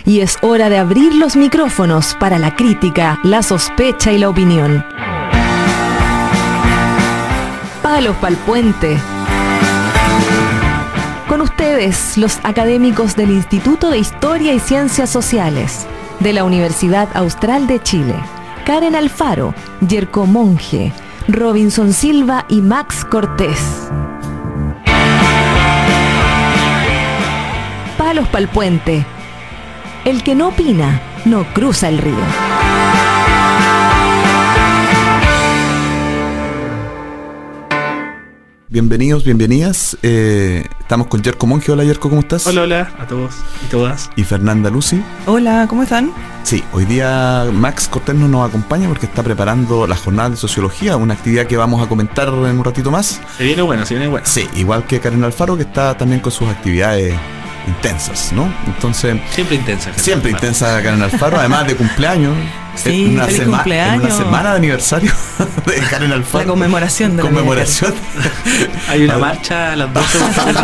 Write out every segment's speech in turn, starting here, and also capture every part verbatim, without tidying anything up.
y es hora de abrir los micrófonos para la crítica, la sospecha y la opinión. Palos pa'l puente. Con ustedes, los académicos del Instituto de Historia y Ciencias Sociales de la Universidad Austral de Chile, Karen Alfaro, Yerko Monge, Robinson Silva y Max Cortés. Palos pa'l puente. El que no opina, no cruza el río. Bienvenidos, bienvenidas. Eh, estamos con Yerko Monge. Hola Yerko, ¿cómo estás? Hola, hola a todos y todas. Y Fernanda Lucy. Hola, ¿cómo están? Sí, hoy día Max Cortés no nos acompaña porque está preparando la jornada de sociología, una actividad que vamos a comentar en un ratito más. Se viene bueno, se viene bueno. Sí, igual que Karen Alfaro, que está también con sus actividades intensas, ¿no? Entonces, siempre intensa. Siempre Alfaro. intensa Karen Alfaro, además de cumpleaños. Sí, en una, feliz sema- cumpleaños. en una semana de aniversario de Karen Alfaro. La conmemoración de la Conmemoración. Hay una marcha a las doce.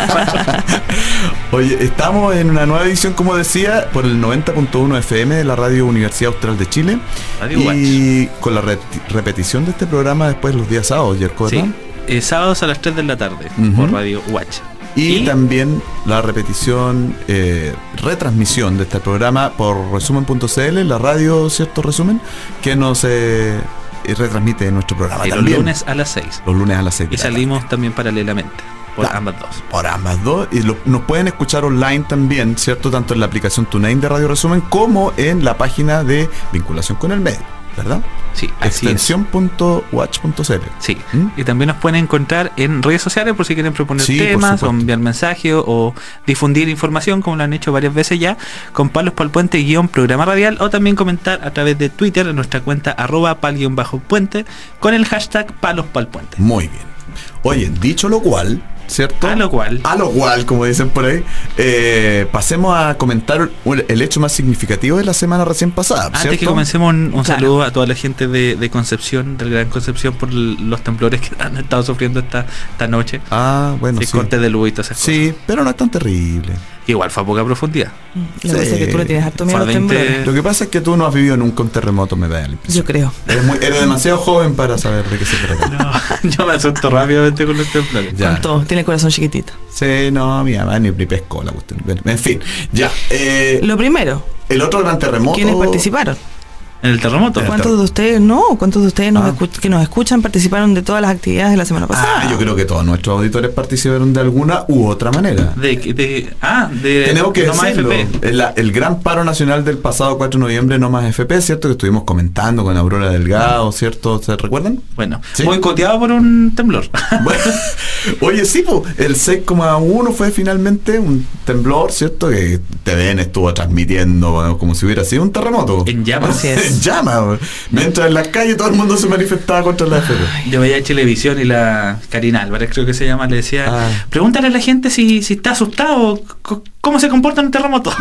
Oye, estamos en una nueva edición, como decía, por el noventa punto uno F M de la Radio Universidad Austral de Chile. Radio y Watch. Con la re- repetición de este programa después los días sábados, Yerko, ¿verdad? Sí, eh, sábados a las tres de la tarde, Uh-huh. por Radio Watch. Y, Y también la repetición, eh, retransmisión de este programa por resumen punto c l, la radio, ¿cierto? Resumen, que nos eh, retransmite nuestro programa Y los también. lunes a las seis. Los lunes a las seis. Y salimos también paralelamente por Claro. ambas dos. Por ambas dos. Y lo, nos pueden escuchar online también, ¿cierto? Tanto en la aplicación TuneIn de Radio Resumen como en la página de vinculación con el medio, ¿verdad? Sí, así es. extensión punto watch punto c l. Sí, ¿Mm? y también nos pueden encontrar en redes sociales por si quieren proponer Sí, por temas o supuesto. enviar mensajes o difundir información, como lo han hecho varias veces ya, con Palos pa'l Puente guión programa radial, o también comentar a través de Twitter en nuestra cuenta arroba pal guión bajo puente con el hashtag Palos pa'l Puente. Muy bien. Oye, dicho lo cual, ¿cierto? A lo cual. A lo cual, como dicen por ahí, eh, pasemos a comentar el hecho más significativo de la semana recién pasada, Antes ¿cierto? que comencemos, un, un Claro. saludo a toda la gente de, de Concepción, del Gran Concepción, por l- los temblores que han estado sufriendo esta, esta noche. Ah, bueno, Sí, sí. cortes de luz y todas esas Sí, pero no es tan terrible. cosas. Igual fue a poca profundidad. La verdad es que tú le tienes harto miedo a los Fue a veinte temblores. Lo que pasa es que tú no has vivido nunca un terremoto, me da la impresión. Yo creo. Eres, muy- eres demasiado joven para saber de qué se trata. No, yo me asusto rápidamente con los temblores. Ya. Con todo. Tiene el corazón chiquitito. Sí, no, mi mamá ni ni pescó la cuestión. Bueno, en fin, ya. Eh, Lo primero, el otro gran terremoto. ¿quiénes participaron? ¿En el terremoto? En el ¿Cuántos de ustedes no? ¿Cuántos de ustedes nos Ah. escu- que nos escuchan participaron de todas las actividades de la semana pasada? Ah, yo creo que todos nuestros auditores participaron de alguna u otra manera. De, de, ah, de Tenemos que No Más decirlo. F P. El, el gran paro nacional del pasado cuatro de noviembre, No Más F P, ¿cierto? Que estuvimos comentando con Aurora Delgado, ¿cierto? ¿Se recuerdan? Bueno, Sí. boicoteado por un temblor. Bueno, oye, sí, po, el seis coma uno fue finalmente un temblor, ¿cierto? Que T V N estuvo transmitiendo bueno, como si hubiera sido un terremoto. En llamas. Así es. En llamas. Mientras en las calles todo el mundo se manifestaba contra la F P. Yo veía Chilevisión y la Karina Álvarez, creo que se llama, le decía, Ah. pregúntale a la gente si, si está asustado, c- cómo se comporta en un terremoto.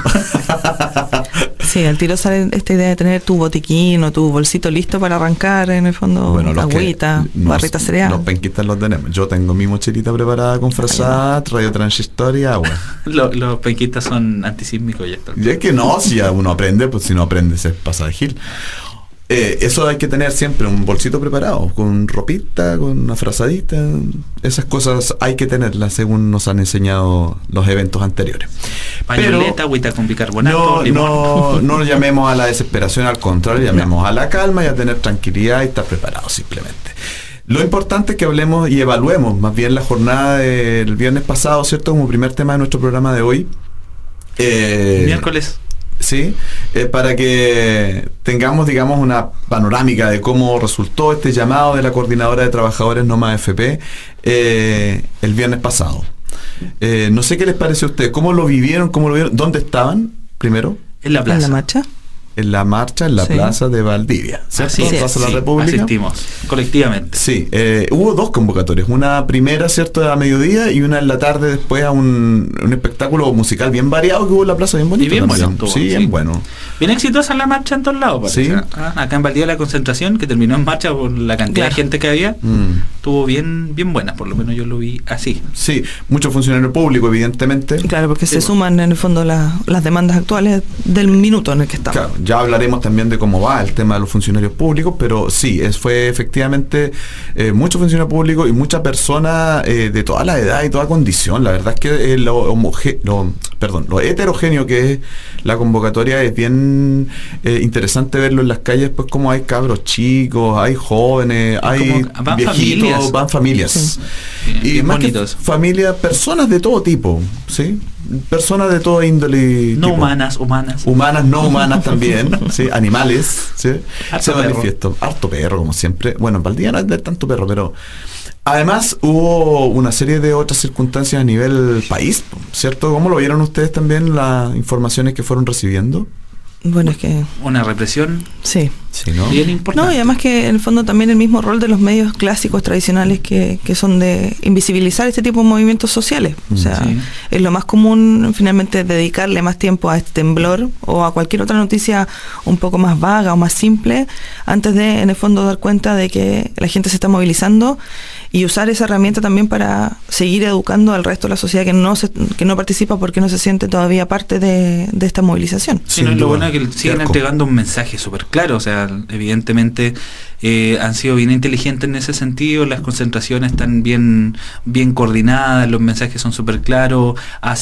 Sí, al tiro sale esta idea de tener tu botiquín o tu bolsito listo para arrancar, en el fondo, Bueno, los que- agüita, no, barrita cereal. Los penquistas los tenemos. Yo tengo mi mochilita preparada con fresat, radio transistor y agua. Los, los penquistas son antisísmicos y esto. Y es que no, si ya uno aprende, pues si no aprende se pasa de gil. Eh, eso hay que tener siempre un bolsito preparado, con ropita, con una frazadita. Esas cosas hay que tenerlas según nos han enseñado los eventos anteriores. Pañoleta, agüita con bicarbonato, No, limón. no, no llamemos a la desesperación, al contrario, llamemos a la calma y a tener tranquilidad y estar preparados simplemente. Lo importante es que hablemos y evaluemos más bien la jornada del viernes pasado, ¿cierto? Como primer tema de nuestro programa de hoy. Eh, Miércoles. Sí, eh, para que tengamos, digamos, una panorámica de cómo resultó este llamado de la Coordinadora de Trabajadores No Más F P eh, el viernes pasado. Eh, no sé qué les pareció a ustedes, cómo lo vivieron, cómo lo vieron, dónde estaban primero, En la ¿En plaza. la marcha? en la marcha en la Sí. plaza de Valdivia, ¿cierto? Así es, Plaza de la sí, República. asistimos colectivamente. Sí, eh, hubo dos convocatorias, una primera, ¿cierto?, a mediodía y una en la tarde después a un, un espectáculo musical bien variado que hubo en la plaza, bien bonito. Y bien también. bueno estuvo, sí, bien sí. bueno. Bien exitosa la marcha en todos lados, parece. Sí. Ah, acá en Valdivia la concentración, que terminó en marcha por la cantidad Claro. de gente que había. Mm. estuvo bien bien buena, por lo menos yo lo vi así. Sí, muchos funcionarios públicos, evidentemente. Claro, porque Sí, se bueno. suman en el fondo la- las demandas actuales del minuto en el que estamos. Claro, ya hablaremos también de cómo va el tema de los funcionarios públicos, pero sí, es, fue efectivamente eh, muchos funcionarios públicos y muchas personas eh, de toda la edad y toda condición. La verdad es que eh, lo, homoge- lo, perdón, lo heterogéneo que es la convocatoria es bien eh, interesante verlo en las calles, pues como hay cabros chicos, hay jóvenes, hay como van viejitos, familias. van familias. Sí, Y bien más que bonitos. familias, personas de todo tipo, ¿sí? Personas de todo índole. No tipo. humanas, humanas. Humanas, no humanas también, ¿sí? Animales, ¿sí? Harto Se perro. manifiesto. Harto perro, como siempre. Bueno, en Valdivia no es de tanto perro, pero además hubo una serie de otras circunstancias a nivel país, ¿cierto? ¿Cómo lo vieron ustedes también las informaciones que fueron recibiendo? Bueno, es que Una represión sí. Sí, ¿no? bien importante. No, y además que en el fondo también el mismo rol de los medios clásicos tradicionales que, que son de invisibilizar este tipo de movimientos sociales. O sea, Sí. es lo más común finalmente dedicarle más tiempo a este temblor o a cualquier otra noticia un poco más vaga o más simple antes de en el fondo dar cuenta de que la gente se está movilizando y usar esa herramienta también para seguir educando al resto de la sociedad que no se, que no participa porque no se siente todavía parte de, de esta movilización. Sí, no, Sin lo duda. bueno es que siguen Terco. entregando un mensaje súper claro, o sea, evidentemente eh, han sido bien inteligentes en ese sentido, las concentraciones están bien bien coordinadas, los mensajes son súper claros,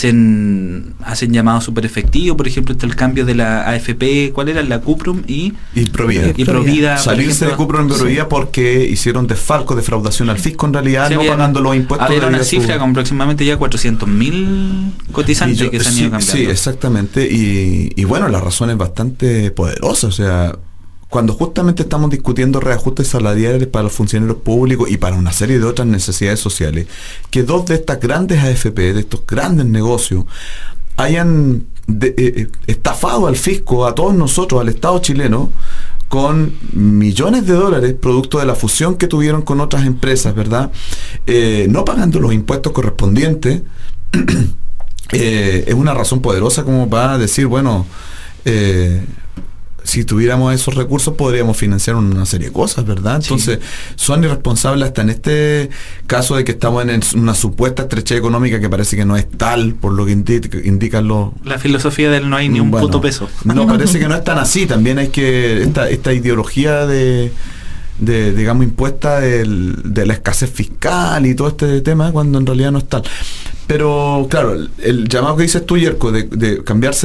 hacen hacen llamados súper efectivos, por ejemplo, está el cambio de la A F P, ¿cuál era? La Cuprum y, Y Provida. y Provida. por Salirse de ejemplo. Cuprum en Provida porque hicieron desfalco, defraudación al fisco en realidad, Sí, no había- pagando los impuestos. Había una debido a su- cifra con aproximadamente ya cuatrocientos mil cotizantes Y yo- que se han sí, ido cambiando. Sí, exactamente. Y, y bueno, la razón es bastante poderosa. O sea, cuando justamente estamos discutiendo reajustes salariales para los funcionarios públicos y para una serie de otras necesidades sociales, que dos de estas grandes A F P, de estos grandes negocios, hayan de- eh, estafado al fisco, a todos nosotros, al Estado chileno, con millones de dólares producto de la fusión que tuvieron con otras empresas, ¿verdad? Eh, no pagando los impuestos correspondientes, eh, es una razón poderosa como para decir, bueno, eh, si tuviéramos esos recursos podríamos financiar una serie de cosas, ¿verdad? Entonces, sí. Son irresponsables hasta en este caso de que estamos en una supuesta estrechez económica que parece que no es tal, por lo que indica, indican los... La filosofía del no hay ni un bueno, puto peso. No, parece que no es tan así. También hay que... Esta, esta ideología de... de digamos impuesta del, de la escasez fiscal y todo este tema cuando en realidad no es tal. Pero claro, el, el llamado que dices tú, Yerko, de, de cambiarse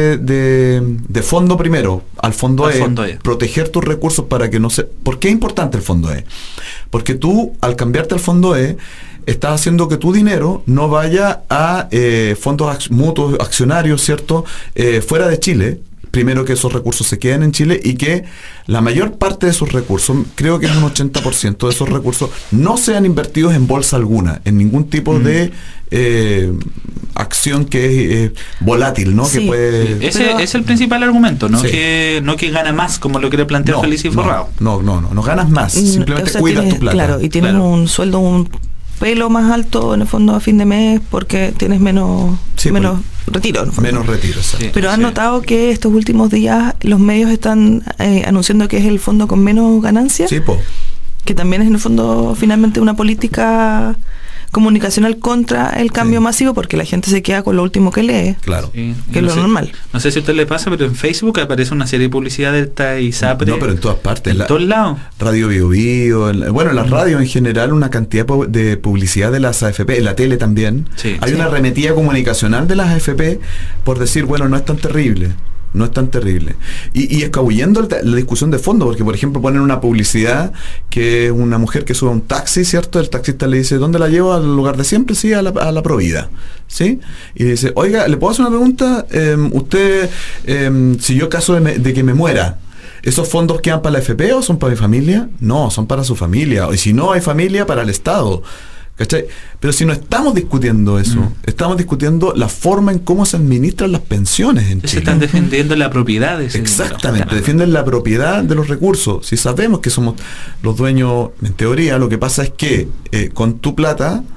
de, de fondo primero al fondo, al e, fondo E, proteger tus recursos para que no se... ¿Por qué es importante el fondo E? Porque tú al cambiarte al fondo E estás haciendo que tu dinero no vaya a eh, fondos ac- mutuos accionarios, ¿cierto? Eh, fuera de Chile. Primero, que esos recursos se queden en Chile y que la mayor parte de esos recursos, creo que es un ochenta por ciento de esos recursos, no sean invertidos en bolsa alguna, en ningún tipo mm. de eh, acción que es eh, volátil, ¿no? Sí. Que puede... Ese Pero, es el principal argumento, no, sí. que no que gana más, como lo quiere plantear no, Feliz y Forrado. No, no, no, no ganas más, simplemente o sea, cuidas tienes, tu plata. Claro, y tienes Claro. un sueldo, un pelo más alto en el fondo a fin de mes porque tienes menos, Sí, menos retiro. En el fondo. Menos retiro, exacto. Sí. Pero han notado que estos últimos días los medios están eh, anunciando que es el fondo con menos ganancias, Sí, po. que también es en el fondo finalmente una política comunicacional contra el cambio Sí. masivo porque la gente se queda con lo último que lee, Claro. Sí. que es No lo sé- normal. No sé si a usted le pasa, pero en Facebook aparece una serie de publicidad de esta ISAPRE. No, pero en todas partes. En la- todos lados. Radio Bio Bio, en la- bueno, en las radios en general una cantidad pu- de publicidad de las A F P, en la tele también. Sí. Hay Sí. una arremetida comunicacional de las A F P por decir, bueno, no es tan terrible. No es tan terrible. Y, y escabullendo el- la discusión de fondo, porque por ejemplo ponen una publicidad que es una mujer que sube a un taxi, ¿cierto? El taxista le dice, ¿dónde la llevo? ¿Al lugar de siempre? Sí, a la, a la Provida. ¿Sí? Y dice, oiga, ¿le puedo hacer una pregunta? Eh, usted, eh, si yo caso de, me- de que me muera, ¿esos fondos quedan para la F P o son para mi familia? No, son para su familia. Y si no hay familia, para el Estado. ¿Cachai? Pero si no estamos discutiendo eso, Mm. estamos discutiendo la forma en cómo se administran las pensiones en Se Chile. están defendiendo la propiedad de ese Exactamente, dinero. defienden la propiedad de los recursos. Si sabemos que somos los dueños, en teoría, lo que pasa es que eh, con tu plata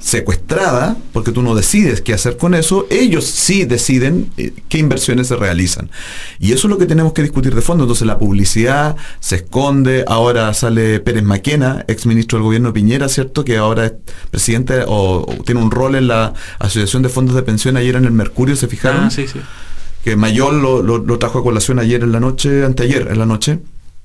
secuestrada, porque tú no decides qué hacer con eso, ellos sí deciden eh, qué inversiones se realizan. Y eso es lo que tenemos que discutir de fondo. Entonces la publicidad se esconde, ahora sale Pérez Maquena, ex ministro del gobierno Piñera, ¿cierto? Que ahora es presidente o, o tiene un rol en la Asociación de Fondos de Pensión, ayer en el Mercurio, ¿se fijaron? Ah, sí, sí. Que Mayol lo, lo, lo trajo a colación ayer en la noche, anteayer en la noche,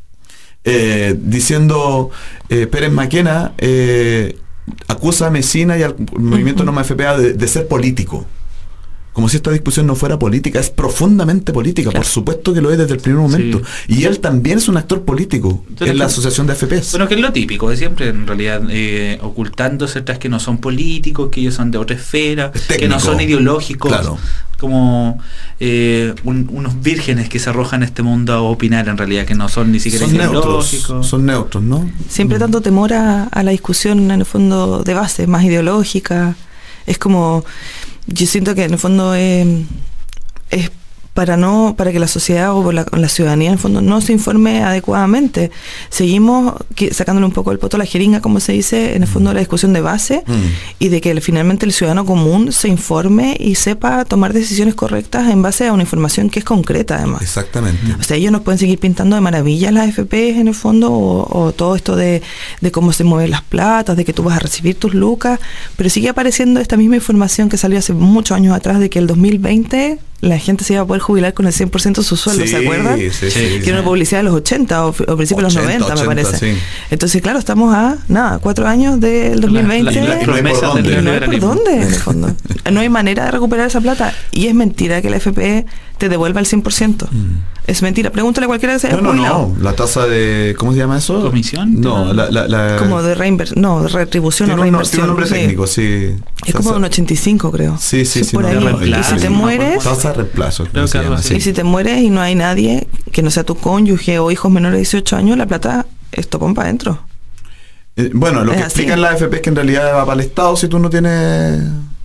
eh, diciendo eh, Pérez Maquena eh, acusa a Mesina y al movimiento uh-huh. Noma F P A de, de ser político. Como si esta discusión no fuera política, es profundamente política, claro. Por supuesto que lo es desde el primer momento. Sí. Y él también es un actor político Entonces, en la asociación de F P S. Bueno, que es lo típico de siempre, en realidad, eh, ocultándose tras que no son políticos, que ellos son de otra esfera, que no son ideológicos, claro. Como eh, un, unos vírgenes que se arrojan a este mundo a opinar, en realidad, que no son ni siquiera son ideológicos. Neutros, son neutros, ¿no? Siempre mm. tanto temor a, a la discusión, en el fondo, de base, más ideológica. Es como... Yo siento que en el fondo eh, es para no para que la sociedad o la, la ciudadanía en el fondo no se informe adecuadamente. Seguimos que, sacándole un poco el poto a la jeringa, como se dice, en el fondo de la discusión de base mm. y de que finalmente el ciudadano común se informe y sepa tomar decisiones correctas en base a una información que es concreta, además. Exactamente. O sea, ellos nos pueden seguir pintando de maravillas las F P en el fondo o, o todo esto de, de cómo se mueven las platas, de que tú vas a recibir tus lucas, pero sigue apareciendo esta misma información que salió hace muchos años atrás de que el dos mil veinte la gente se iba a poder jubilar con el cien por ciento de su sueldo, sí, ¿se acuerdan? Sí, sí, que era una publicidad de los ochenta o, o principios de los noventa, ochenta, me parece. Sí. Entonces, claro, estamos a, nada, cuatro años del dos mil veinte. La, la, la promesa del no hay por dónde, en el fondo. No hay manera de recuperar esa plata. Y es mentira que la F P te devuelva el cien por ciento. Mm. Es mentira. Pregúntale a cualquiera que se haya no, no, jubilado. No, la tasa de... ¿Cómo se llama eso? ¿Comisión? No, la... la, la como de reinversión. No, de retribución o reinversión. Tiene un nombre técnico, sí. Es como un ochenta y cinco, creo. Sí, sí, sí. Por ahí. No, y si te mueres... Tasa de reemplazo. Se llama, sí. Y si te mueres y no hay nadie que no sea tu cónyuge o hijos menores de dieciocho años, la plata es topón para adentro. Eh, bueno, lo es que así. explican las F P es que en realidad va para el Estado si tú no tienes...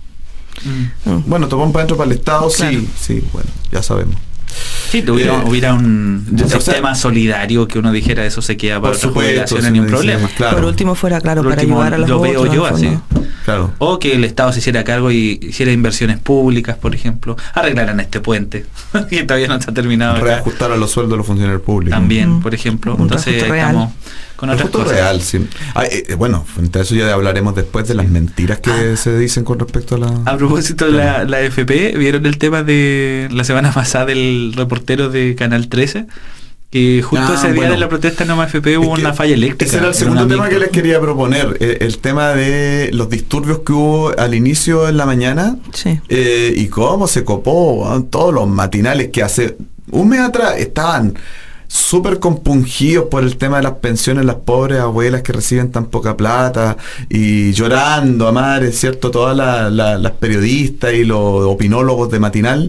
Mm. Bueno, topón para adentro para el Estado, claro. sí, sí, bueno, ya sabemos. Sí, hubiera, eh, hubiera un, un o sea, sistema solidario que uno dijera eso se queda para otra jubilación, ni un problema. Claro. Por último fuera, claro, Por para último, ayudar a los lo otros. Lo veo yo así. Claro. O que el Estado se hiciera cargo y hiciera inversiones públicas, por ejemplo. Arreglaran este puente, que todavía no está terminado. Reajustar a los sueldos de los funcionarios públicos. También, mm. por ejemplo. Un Entonces estamos con otras cosas. Real, sí. Ay, eh, bueno, frente a eso ya hablaremos después de las mentiras que ah. se dicen con respecto a la... A propósito de la, la F P, ¿vieron el tema de la semana pasada del reportero de Canal trece? Que justo ah, ese día bueno, de la protesta en Noma F P hubo una falla eléctrica. Ese era el segundo tema que les quería proponer, eh, el tema de los disturbios que hubo al inicio en la mañana, sí. eh, y cómo se copó, ¿no? Todos los matinales que hace un mes atrás estaban súper compungidos por el tema de las pensiones, las pobres abuelas que reciben tan poca plata y llorando a mares, ¿cierto? Todas la, la, las periodistas y los opinólogos de matinal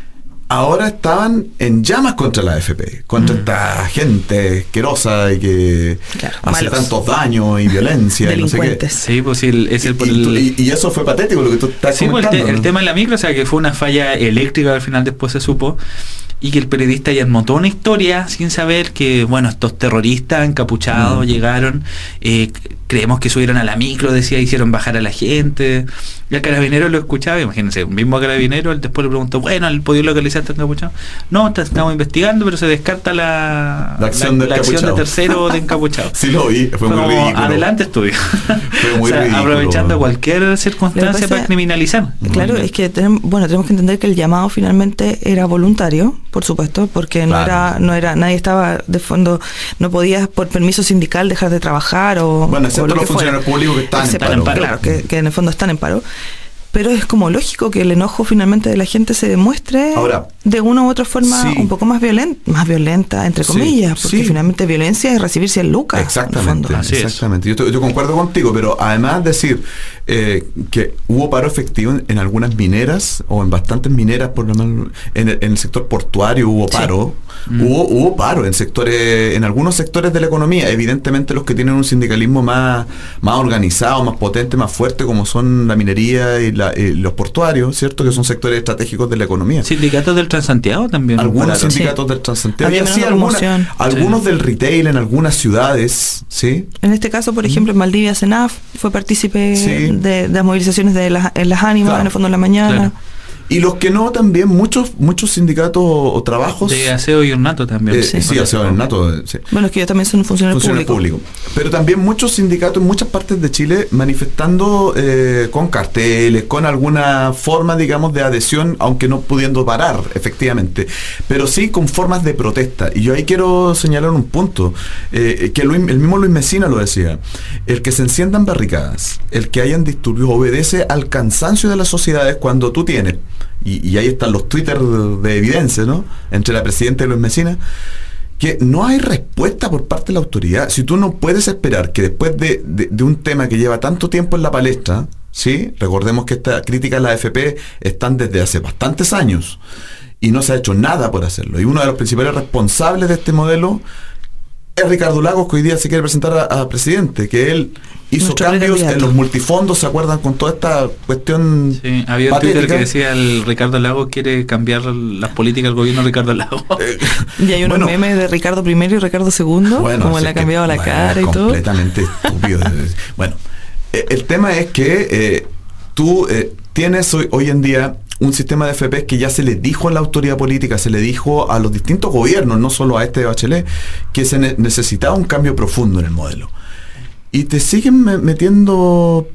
ahora estaban en llamas contra la F P, contra mm. esta gente asquerosa y que claro, hace malos. tantos daños y violencia y no sé qué. Sí, pues el, es el, y, el, y, y eso fue patético lo que tú estás sí, comentando. Pues el, te, ¿no? el tema de la micro, o sea, que fue una falla eléctrica, al final después se supo, y que el periodista ya montó una historia sin saber que, bueno, estos terroristas encapuchados mm. llegaron, eh, creemos que subieron a la micro, decía, hicieron bajar a la gente, y el carabinero lo escuchaba, imagínense, un mismo carabinero, él después le preguntó, bueno, ¿el podido localizar está encapuchado? No, estamos investigando, pero se descarta la, la acción, la, de, la acción de tercero de encapuchado. Sí lo vi, fue, fue muy como, ridículo. Adelante estudio. Fue muy o sea, ridículo. Aprovechando cualquier circunstancia para criminalizar. Claro, mm. es que tenemos, bueno, tenemos que entender que el llamado finalmente era voluntario, por supuesto, porque no claro. era, no era, nadie estaba de fondo, no podías por permiso sindical dejar de trabajar o bueno, excepto los funcionarios públicos que están excepto, en paro. Claro, que, que en el fondo están en paro. Pero es como lógico que el enojo finalmente de la gente se demuestre ahora, de una u otra forma sí. un poco más violenta, más violenta entre comillas, sí, porque sí. finalmente violencia es recibir cien lucas. Exactamente, exactamente. Yo, yo concuerdo contigo, pero además decir eh, que hubo paro efectivo en, en algunas mineras o en bastantes mineras, por lo menos en el, en el sector portuario hubo paro, sí. mm. hubo, hubo paro en sectores, en algunos sectores de la economía, evidentemente los que tienen un sindicalismo más, más organizado, más potente, más fuerte, como son la minería y La, eh, los portuarios, ¿cierto? Que son sectores estratégicos de la economía. Sindicatos del Transantiago también. Algunos pararon. sindicatos sí. del Transantiago. Y así algunas, algunos sí. del retail en algunas ciudades, ¿sí? En este caso, por ejemplo, en Valdivia, Senaf fue partícipe sí. de, de las movilizaciones de las, en las ánimas, claro, en el fondo en la mañana. Claro. Y los que no, también muchos muchos sindicatos o trabajos... De aseo y ornato también. Eh, sí, sí, aseo y ornato. Sí. Bueno, es que ellos también son funcionarios públicos. Público. Pero también muchos sindicatos en muchas partes de Chile manifestando eh, con carteles, con alguna forma, digamos, de adhesión, aunque no pudiendo parar, efectivamente. Pero sí con formas de protesta. Y yo ahí quiero señalar un punto, eh, que Luis, el mismo Luis Mesina lo decía. El que se enciendan barricadas, el que hayan disturbios, obedece al cansancio de las sociedades cuando tú tienes... Y, y ahí están los Twitter de, de evidencia, ¿no? Entre la presidenta y Luis Mesina, que no hay respuesta por parte de la autoridad. Si tú no puedes esperar que después de, de, de un tema que lleva tanto tiempo en la palestra, ¿sí? Recordemos que esta crítica a la A F P están desde hace bastantes años y no se ha hecho nada por hacerlo. Y uno de los principales responsables de este modelo es Ricardo Lagos, que hoy día se quiere presentar a, a presidente, que él hizo Nuestro cambios en los multifondos, ¿se acuerdan? Con toda esta cuestión. Sí, había un Twitter que decía el Ricardo Lagos quiere cambiar las políticas del gobierno de Ricardo Lagos. Y hay unos bueno, memes de Ricardo primero y Ricardo segundo, bueno, como le ha cambiado que, la bueno, cara y completamente todo. Completamente estúpido. Bueno, el tema es que eh, tú eh, tienes hoy, hoy en día un sistema de F P que ya se le dijo a la autoridad política, se le dijo a los distintos gobiernos, no solo a este de Bachelet, que se ne- necesitaba un cambio profundo en el modelo. Y te siguen me- metiendo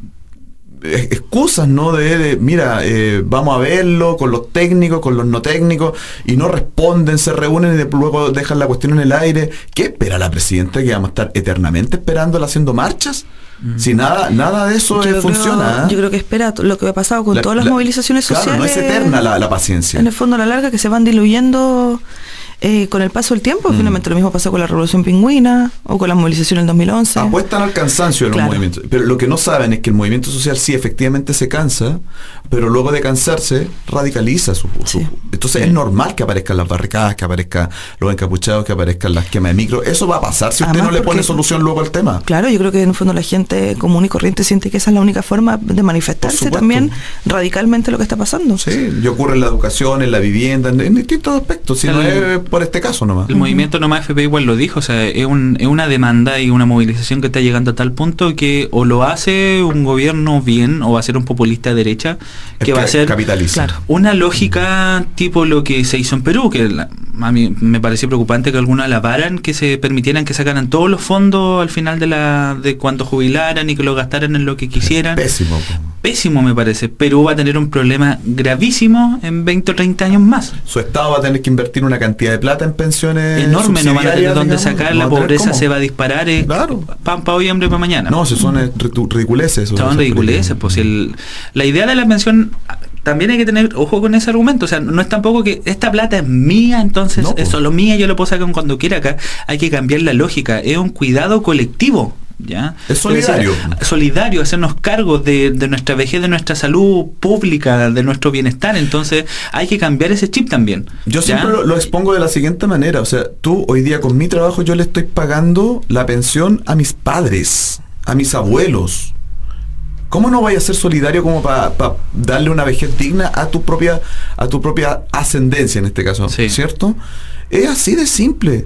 excusas, ¿no? De, de mira, eh, vamos a verlo con los técnicos, con los no técnicos, y no responden, se reúnen y de, luego dejan la cuestión en el aire. ¿Qué espera la presidenta? ¿Que vamos a estar eternamente esperándola haciendo marchas? Mm. Si nada nada de eso yo funciona. Creo, ¿eh? Yo creo que espera lo que ha pasado con la, todas las la, movilizaciones claro, sociales. No es eterna la, la paciencia. En el fondo, a la larga, que se van diluyendo eh, con el paso del tiempo. Mm. Finalmente lo mismo pasó con la Revolución Pingüina o con las movilizaciones en dos mil once. Apuestan al cansancio de los claro. movimientos. Pero lo que no saben es que el movimiento social sí efectivamente se cansa, pero luego de cansarse radicaliza su, su sí. Entonces sí. Es normal que aparezcan las barricadas, que aparezcan los encapuchados, que aparezcan las quemas de micro. Eso va a pasar si usted Además, no le porque, pone solución luego al tema. Claro, yo creo que en el fondo la gente común y corriente siente que esa es la única forma de manifestarse también radicalmente lo que está pasando. Sí, y ocurre en la educación, en la vivienda, en, en distintos aspectos, si el, no es por este caso nomás. El uh-huh. movimiento No Más F P igual lo dijo, o sea, es, un, es una demanda y una movilización que está llegando a tal punto que o lo hace un gobierno bien o va a ser un populista de derecha que es va que a ser capitaliza. Claro, una lógica tipo lo que se hizo en Perú, que la, a mí me pareció preocupante que algunos alabaran que se permitieran que sacaran todos los fondos al final de la de cuando jubilaran y que lo gastaran en lo que quisieran. Pésimo. Pésimo me parece. Perú va a tener un problema gravísimo en veinte o treinta años más. Su Estado va a tener que invertir una cantidad de plata en pensiones enorme, no van a tener dónde sacar, la pobreza se va a disparar, eh, claro. pan para hoy, hambre para mañana. No, si son ridiculeces. Son ridiculeces, pues el, la idea de la pensión también hay que tener ojo con ese argumento, o sea, no es tampoco que esta plata es mía, entonces no, es solo mía, yo lo puedo sacar cuando quiera. Acá hay que cambiar la lógica, es un cuidado colectivo. ¿Ya? Es solidario. Es solidario, hacernos cargo de, de nuestra vejez, de nuestra salud pública, de nuestro bienestar. Entonces hay que cambiar ese chip también. Yo ¿ya? siempre lo, lo expongo de la siguiente manera. O sea, tú hoy día con mi trabajo yo le estoy pagando la pensión a mis padres, a mis abuelos. ¿Cómo no vaya a ser solidario como para pa darle una vejez digna a tu propia a tu propia ascendencia en este caso? Sí. ¿Cierto? Es así de simple.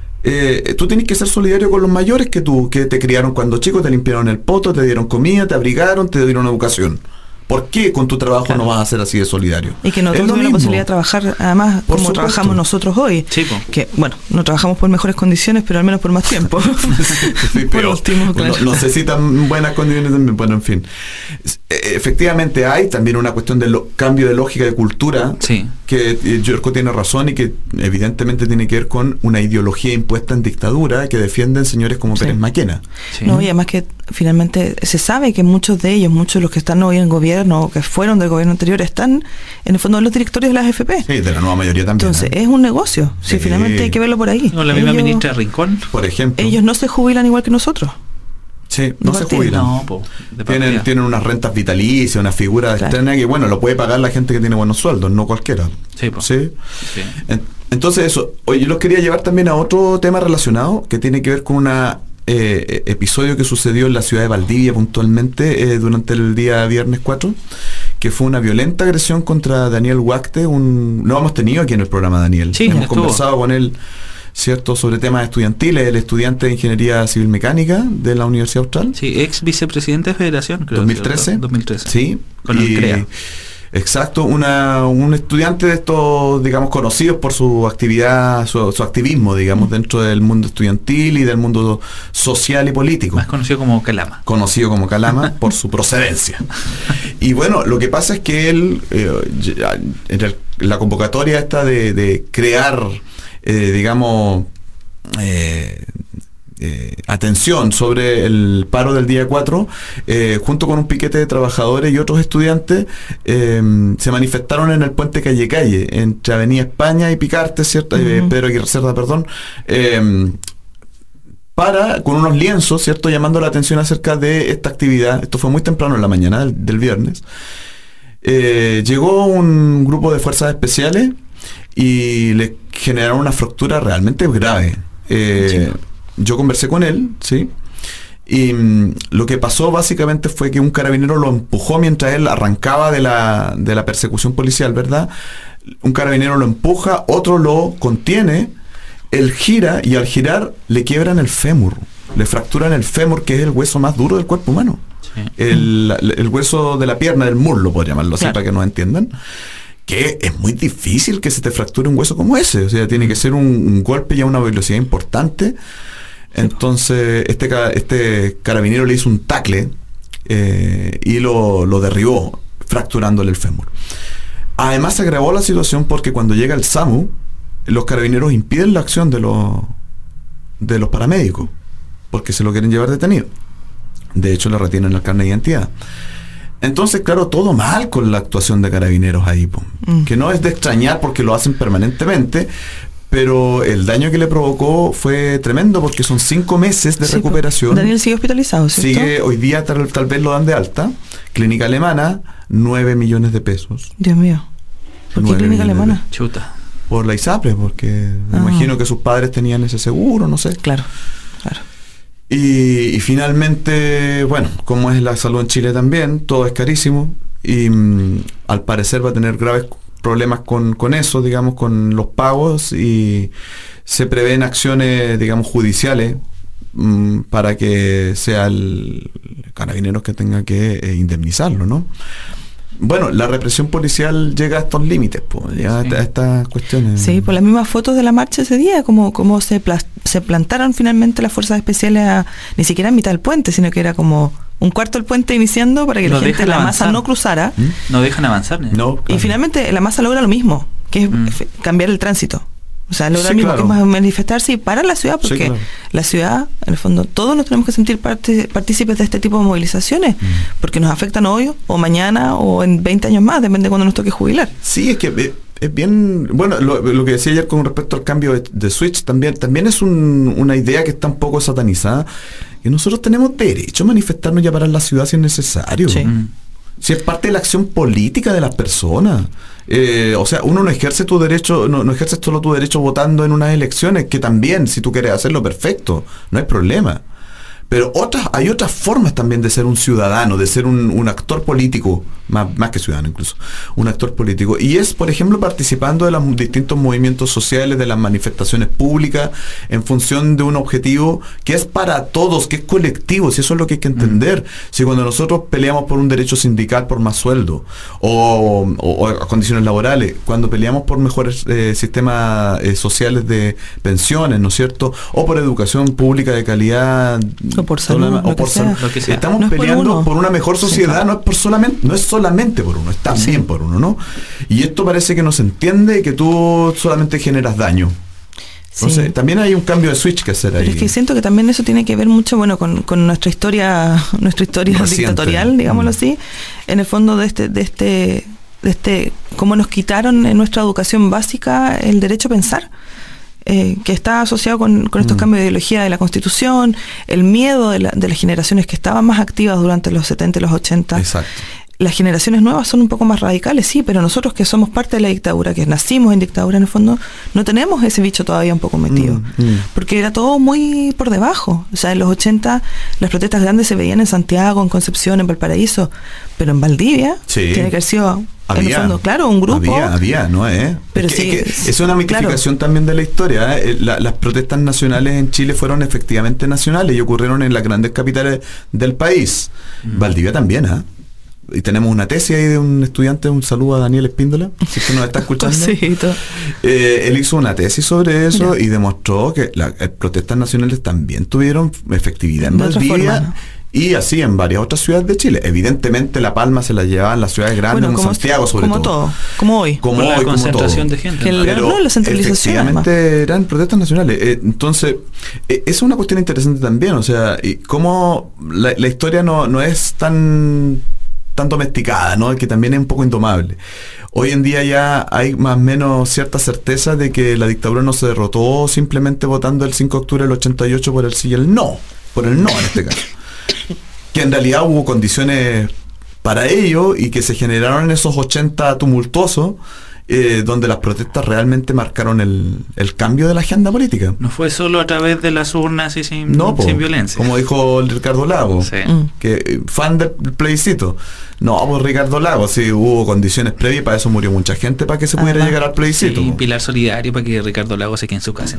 Eh, tú tienes que ser solidario con los mayores que tú, que te criaron cuando chico, te limpiaron el poto, te dieron comida, te abrigaron, te dieron educación. ¿Por qué con tu trabajo claro. no vas a ser así de solidario? Y que no tuvimos la posibilidad de trabajar, además, por como supuesto. Trabajamos nosotros hoy. Sí, que, bueno, no trabajamos por mejores condiciones, pero al menos por más tiempo. sí, por último, claro. No, no sé si tan buenas condiciones también. Bueno, en fin. Efectivamente hay también una cuestión de lo, cambio de lógica, de cultura, sí. que Yerko tiene razón y que evidentemente tiene que ver con una ideología impuesta en dictadura que defienden señores como sí. Pérez Maquena. Sí. No, y además que finalmente se sabe que muchos de ellos, muchos de los que están hoy en gobierno, o que fueron del gobierno anterior, están en el fondo de los directorios de las A F P. Sí, de la nueva mayoría también. Entonces, ¿eh? es un negocio. Sí. Si finalmente hay que verlo por ahí. No, la misma ellos, ministra Rincón, por ejemplo. Ellos no se jubilan igual que nosotros. Sí, no, no se jubilan. No, po, tienen, tienen unas rentas vitalicias, una figura claro. extraña que, bueno, lo puede pagar la gente que tiene buenos sueldos, no cualquiera. Sí, po. ¿Sí? Sí. Entonces, eso. Oye, yo los quería llevar también a otro tema relacionado que tiene que ver con una Eh, episodio que sucedió en la ciudad de Valdivia puntualmente eh, durante el día viernes cuatro, que fue una violenta agresión contra Daniel Huacte. Un, lo hemos tenido aquí en el programa, Daniel. Sí, hemos estuvo. conversado con él ¿cierto?, sobre temas estudiantiles, el estudiante de Ingeniería Civil Mecánica de la Universidad Austral. Sí, ex vicepresidente de Federación, creo. dos mil trece. dos mil trece. Sí. Con el CREA. Exacto, una, un estudiante de estos, digamos, conocidos por su actividad, su, su activismo, digamos, dentro del mundo estudiantil y del mundo social y político. Más conocido como Calama. Conocido como Calama por su procedencia. Y bueno, lo que pasa es que él, eh, en el, la convocatoria esta de, de crear, eh, digamos, eh, Eh, atención sobre el paro del día cuatro, eh, junto con un piquete de trabajadores y otros estudiantes, eh, se manifestaron en el puente Calle Calle, entre Avenida España y Picarte, ¿cierto? Uh-huh. Eh, Pedro Aguirre Cerda, perdón, eh, para, con unos lienzos, ¿cierto?, llamando la atención acerca de esta actividad. Esto fue muy temprano en la mañana del, del viernes. Eh, llegó un grupo de fuerzas especiales y le generaron una fractura realmente grave. Eh, sí. Yo conversé con él, ¿sí? Y mmm, lo que pasó básicamente fue que un carabinero lo empujó mientras él arrancaba de la, de la persecución policial, ¿verdad? Un carabinero lo empuja, otro lo contiene, él gira y al girar le quiebran el fémur, le fracturan el fémur, que es el hueso más duro del cuerpo humano. Sí. El, el hueso de la pierna, del muslo, por llamarlo así, claro, para que nos entiendan. Que es muy difícil que se te fracture un hueso como ese, o sea, tiene que ser un, un golpe y a una velocidad importante. Entonces este, este carabinero le hizo un tacle eh, y lo, lo derribó, fracturándole el fémur. Además se agravó la situación porque cuando llega el SAMU, los carabineros impiden la acción de los, de los paramédicos, porque se lo quieren llevar detenido. De hecho le retienen el carnet de identidad. Entonces, claro, todo mal con la actuación de carabineros ahí, po, mm. que no es de extrañar porque lo hacen permanentemente, pero el daño que le provocó fue tremendo porque son cinco meses de sí, recuperación. Daniel sigue hospitalizado, ¿cierto? Sigue, hoy día tal, tal vez lo dan de alta. Clínica alemana, nueve millones de pesos. Dios mío. ¿Por qué clínica alemana? Chuta. Por la ISAPRE, porque ah. me imagino que sus padres tenían ese seguro, no sé. Claro, claro. Y, y finalmente, bueno, como es la salud en Chile también, todo es carísimo y mm, al parecer va a tener graves problemas con, con eso, digamos, con los pagos, y se prevén acciones, digamos, judiciales mmm, para que sea el carabinero que tenga que eh, indemnizarlo, ¿no? Bueno, la represión policial llega a estos límites, pues, llega sí. a, a estas cuestiones. Sí, por las mismas fotos de la marcha ese día, como, como se, plas, se plantaron finalmente las fuerzas especiales a, ni siquiera a mitad del puente, sino que era como un cuarto del puente iniciando para que no la gente, la avanzar. masa no cruzara. ¿Mm? No dejan avanzar. ¿no? No, claro. Y finalmente la masa logra lo mismo, que es mm. cambiar el tránsito. O sea, lograr sí, mismo claro. que es manifestarse y parar la ciudad, porque sí, claro. la ciudad, en el fondo, todos nos tenemos que sentir parte, partícipes de este tipo de movilizaciones, mm. porque nos afectan hoy, o mañana, o en veinte años más, depende de cuando nos toque jubilar. Sí, es que es bien, bueno, lo, lo que decía ayer con respecto al cambio de, de switch, también, también es un, una idea que está un poco satanizada, que nosotros tenemos derecho a manifestarnos y a parar la ciudad si es necesario. Sí. Mm. Si es parte de la acción política de las personas. Eh, o sea, uno no ejerce tu derecho, no, no ejerces solo tu derecho votando en unas elecciones, que también, si tú quieres hacerlo, perfecto, no hay problema. Pero otras, hay otras formas también de ser un ciudadano, de ser un, un actor político, más, más que ciudadano incluso, un actor político. Y es, por ejemplo, participando de los distintos movimientos sociales, de las manifestaciones públicas, en función de un objetivo que es para todos, que es colectivo, si eso es lo que hay que entender. Mm. Si cuando nosotros peleamos por un derecho sindical, por más sueldo, o, o, o condiciones laborales, cuando peleamos por mejores eh, sistemas eh, sociales de pensiones, ¿no es cierto?, o por educación pública de calidad, o por salud, o lo por que sea. Lo que sea. Estamos no peleando por, por una mejor sociedad, sí, no es por solamente, no es solamente por uno, es también sí. por uno, ¿no? Y esto parece que no se entiende, que tú solamente generas daño. Entonces, sí. también hay un cambio de switch que hacer Pero ahí. Es que siento que también eso tiene que ver mucho, bueno, con, con nuestra historia, nuestra historia Reciente. dictatorial, digámoslo mm. así, en el fondo de este, de este, de este, cómo nos quitaron en nuestra educación básica el derecho a pensar. Eh, que está asociado con, con estos mm. cambios de ideología de la Constitución, el miedo de, la, de las generaciones que estaban más activas durante los setenta y los ochenta. Exacto. las generaciones nuevas son un poco más radicales, sí, pero nosotros que somos parte de la dictadura, que nacimos en dictadura en el fondo, no tenemos ese bicho todavía un poco metido, mm, mm. porque era todo muy por debajo. O sea, en los ochenta las protestas grandes se veían en Santiago, en Concepción, en Valparaíso, pero en Valdivia sí. tiene que haber sido... Había, en el fondo, claro, un grupo. Había, había, ¿no es? Pero es, que, sí, es, que es una mitificación claro. también de la historia. ¿eh? La, las protestas nacionales en Chile fueron efectivamente nacionales y ocurrieron en las grandes capitales del país. Mm. Valdivia también, ¿ah? ¿eh? Y tenemos una tesis ahí de un estudiante, un saludo a Daniel Espíndola, si es que nos está escuchando. eh, él hizo una tesis sobre eso yeah. y demostró que las protestas nacionales también tuvieron efectividad en Valdivia. Y así en varias otras ciudades de Chile. Evidentemente La Palma se la llevaban las ciudades grandes, bueno, en Santiago sobre como todo. todo. Como hoy. Como hoy, la como concentración todo. de gente. Que el, Pero no, la centralización. Efectivamente además. Eran protestas nacionales. Eh, entonces, eh, es una cuestión interesante también. O sea, y cómo la, la historia no, no es tan, tan domesticada, ¿no? Que también es un poco indomable. Hoy en día ya hay más o menos cierta certeza de que la dictadura no se derrotó simplemente votando el cinco de octubre del ochenta y ocho por el sí y el no. Por el no en este caso. Que en realidad hubo condiciones para ello y que se generaron en esos ochenta tumultuosos, eh, donde las protestas realmente marcaron el, el cambio de la agenda política. No fue solo a través de las urnas y sin, no, po, sin violencia. Como dijo Ricardo Lago, sí. que fan del plebiscito. No, pues Ricardo Lago, sí, hubo condiciones previas y para eso murió mucha gente para que se pudiera ah, llegar al plebiscito. Sí, pilar solidario para que Ricardo Lago se quede en su casa.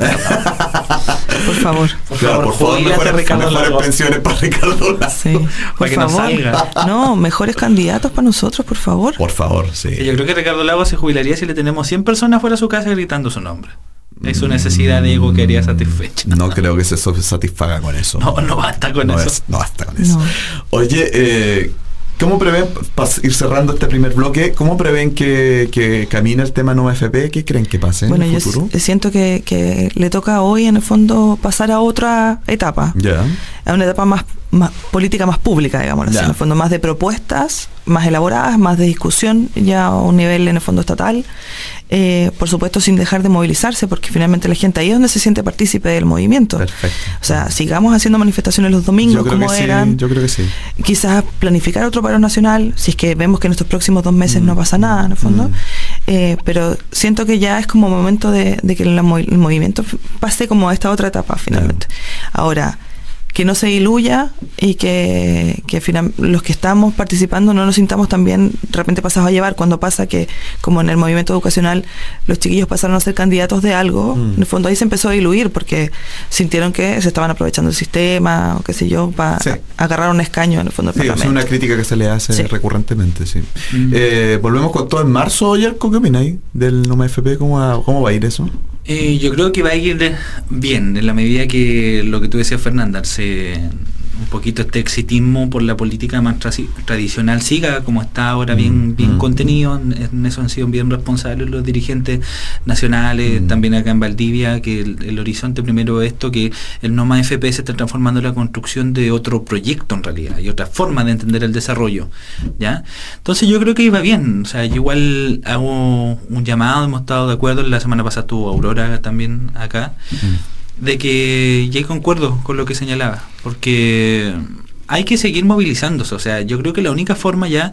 Por favor. Por claro, favor, por favor mejores, Ricardo mejores Lago. pensiones para Ricardo Lago. Sí, por que favor. No, salga. No, mejores candidatos para nosotros, por favor. Por favor, sí. Yo creo que Ricardo Lago se jubilaría si le tenemos cien personas fuera de su casa gritando su nombre. Es su necesidad de ego que haría satisfecha. No creo que se satisfaga con eso. No, no basta con no eso. Es, no basta con eso. No. Oye, eh... ¿cómo prevén, para ir cerrando este primer bloque, cómo prevén que, que camine el tema Noma F P? ¿Qué creen que pase bueno, en el futuro? Yo siento que, que le toca hoy, en el fondo, pasar a otra etapa. Ya. A una etapa más, más política, más pública, digamos así. En el fondo, más de propuestas, más elaboradas, más de discusión, ya a un nivel, en el fondo, estatal. Eh, por supuesto, sin dejar de movilizarse, porque finalmente la gente ahí es donde se siente partícipe del movimiento. Perfecto. O sea, sigamos haciendo manifestaciones los domingos como eran. Sí, yo creo que sí. Quizás planificar otro paro nacional, si es que vemos que en estos próximos dos meses mm. no pasa nada, en el fondo. Mm. Eh, pero siento que ya es como momento de, de que el, el movimiento pase como a esta otra etapa, finalmente. Yeah. Ahora, que no se diluya y que, que final, los que estamos participando no nos sintamos también de repente pasados a llevar cuando pasa que, como en el movimiento educacional, los chiquillos pasaron a ser candidatos de algo. Mm. En el fondo ahí se empezó a diluir porque sintieron que se estaban aprovechando el sistema o qué sé yo, para sí. agarrar un escaño en el fondo del sí, Parlamento. Es una crítica que se le hace sí. recurrentemente, sí. Mm. Eh, volvemos con todo en marzo, Yerko, ¿qué opináis del Noma F P? ¿Cómo va, cómo va a ir eso? Eh, yo creo que va a ir de, bien, en la medida que lo que tú decías, Fernanda, se, un poquito este exitismo por la política más tra- tradicional siga como está ahora, bien, bien mm. contenido. En eso han sido bien responsables los dirigentes nacionales, mm. también acá en Valdivia, que el, el horizonte primero es esto, que el Noma F P se está transformando en la construcción de otro proyecto en realidad, y otra forma de entender el desarrollo, ¿ya? Entonces yo creo que iba bien. O sea, yo igual hago un llamado, hemos estado de acuerdo, la semana pasada estuvo Aurora también acá, mm. de que ya concuerdo con lo que señalaba, porque hay que seguir movilizándose. O sea, yo creo que la única forma ya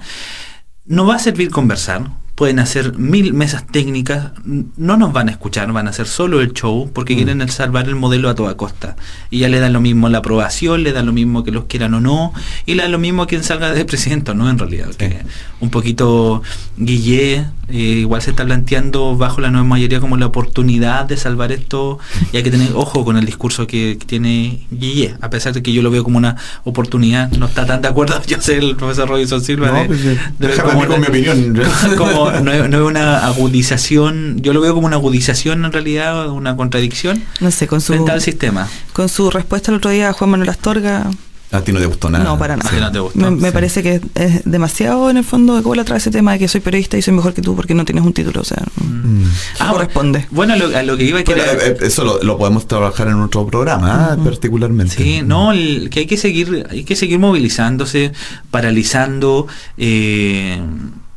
no va a servir conversar. Pueden hacer mil mesas técnicas, no nos van a escuchar, van a hacer solo el show porque mm. quieren salvar el modelo a toda costa. Y ya le da lo mismo la aprobación, le da lo mismo que los quieran o no, y le da lo mismo quien salga de presidente o no, en realidad. Sí. Un poquito Guillé, eh, igual se está planteando bajo la nueva mayoría como la oportunidad de salvar esto, y hay que tener ojo con el discurso que, que tiene Guillé, a pesar de que yo lo veo como una oportunidad. No está tan de acuerdo, yo sé, el profesor Robinson Silva, no, de, pues, de, de como una, con mi opinión. Como no es, no es una agudización, yo lo veo como una agudización en realidad, una contradicción, no sé, con su, frente al sistema. Con su respuesta el otro día a Juan Manuel Astorga. A ti no te gustó nada. No, para nada. Sí. No te gustó, me me sí. parece que es demasiado, en el fondo, de cola atrás ese tema de que soy periodista y soy mejor que tú porque no tienes un título. O sea, mm. ah, corresponde. Bueno, a lo, a lo que iba a Pero, eh, Eso lo, lo podemos trabajar en otro programa, uh-huh. particularmente. Sí, no, el, que hay que seguir, hay que seguir movilizándose, paralizando, eh,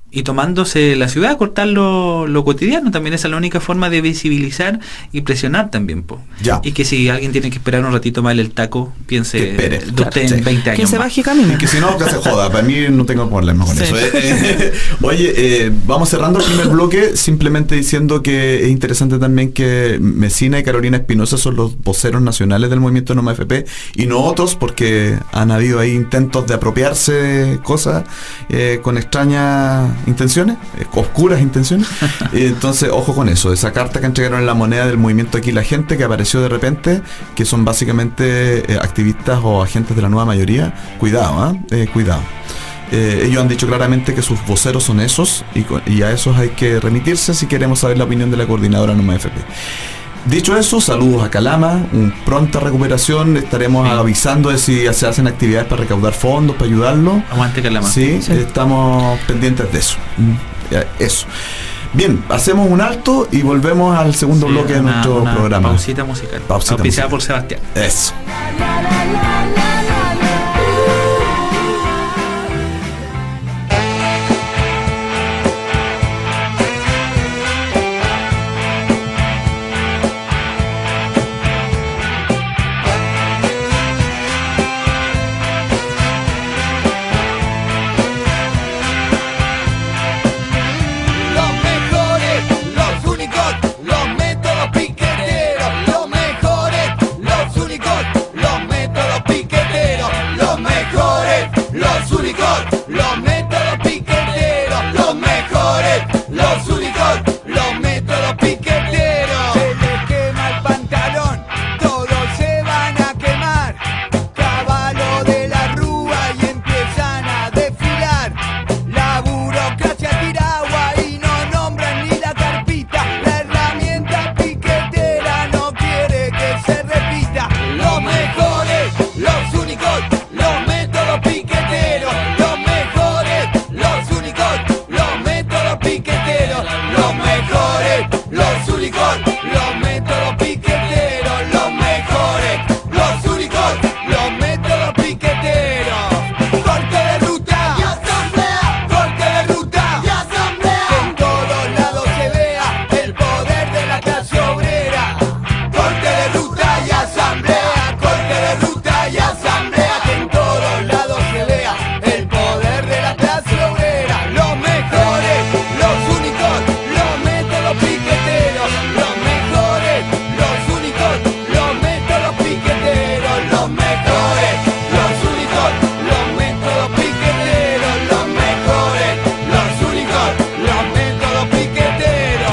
y tomándose la ciudad, cortar lo, lo cotidiano. También esa es la única forma de visibilizar y presionar también, po. Ya. Y que si alguien tiene que esperar un ratito más el taco, piense Que espere, de claro, usted sí. en veinte años Que se más. baje y camine. Y que si no, que se joda. Para mí no tengo problemas con Sí. eso. Eh, eh, Oye, eh, vamos cerrando el primer bloque simplemente diciendo que es interesante también que Mesina y Carolina Espinosa son los voceros nacionales del movimiento Noma F P y no otros, porque han habido ahí intentos de apropiarse de cosas eh, con extrañas intenciones, eh, oscuras intenciones. Eh, entonces, ojo con eso. Esa carta que entregaron en La Moneda del movimiento Aquí la Gente, que apareció de repente, que son básicamente eh, activistas o agentes de la nueva mayoría. Cuidado, ¿eh? Eh, cuidado. Eh, ellos han dicho claramente que sus voceros son esos y, co- y a esos hay que remitirse si queremos saber la opinión de la coordinadora Noma F P. Dicho eso, saludos a Calama, un pronta recuperación. Estaremos Sí. avisando de si se hacen actividades para recaudar fondos, para ayudarlo. Aguante Calama. Sí, Sí. estamos pendientes de eso. Mm, ya, Eso. Bien, hacemos un alto y volvemos al segundo Sí, bloque de una- nuestro una programa. Pausita musical. Pausita Auspiciada musical. por Sebastián. Eso. Los mejores, los únicos, los métodos piqueteros. Los mejores, los únicos, los métodos piqueteros. Los mejores, los únicos, los métodos piqueteros. Los mejores, los únicos, los métodos piqueteros. Se les quema el pantalón, todos se van a quemar. Caballo de la rúa y empiezan a desfilar. La burocracia tira agua y no nombran ni la carpita. La herramienta piquetera no quiere que se repita. Los mejores, los únicos, los métodos piqueteros. Los mejores, los únicos, los métodos piqueteros. Los mejores, los únicos, los métodos piqueteros. Los mejores, los únicos, los métodos piqueteros. Corte de ruta y asamblea. Corte de ruta y asamblea. Que en todos lados se vea el poder de la clase obrera. Corte de ruta y asamblea. Corte de ruta y asamblea. Que en todos lados se vea el poder de la clase obrera. Los mejores, los únicos, los métodos piqueteros. Los mejores, los únicos, los métodos piqueteros. Los mejores, los únicos, los métodos piqueteros. Los mejores, los únicos, los métodos piqueteros.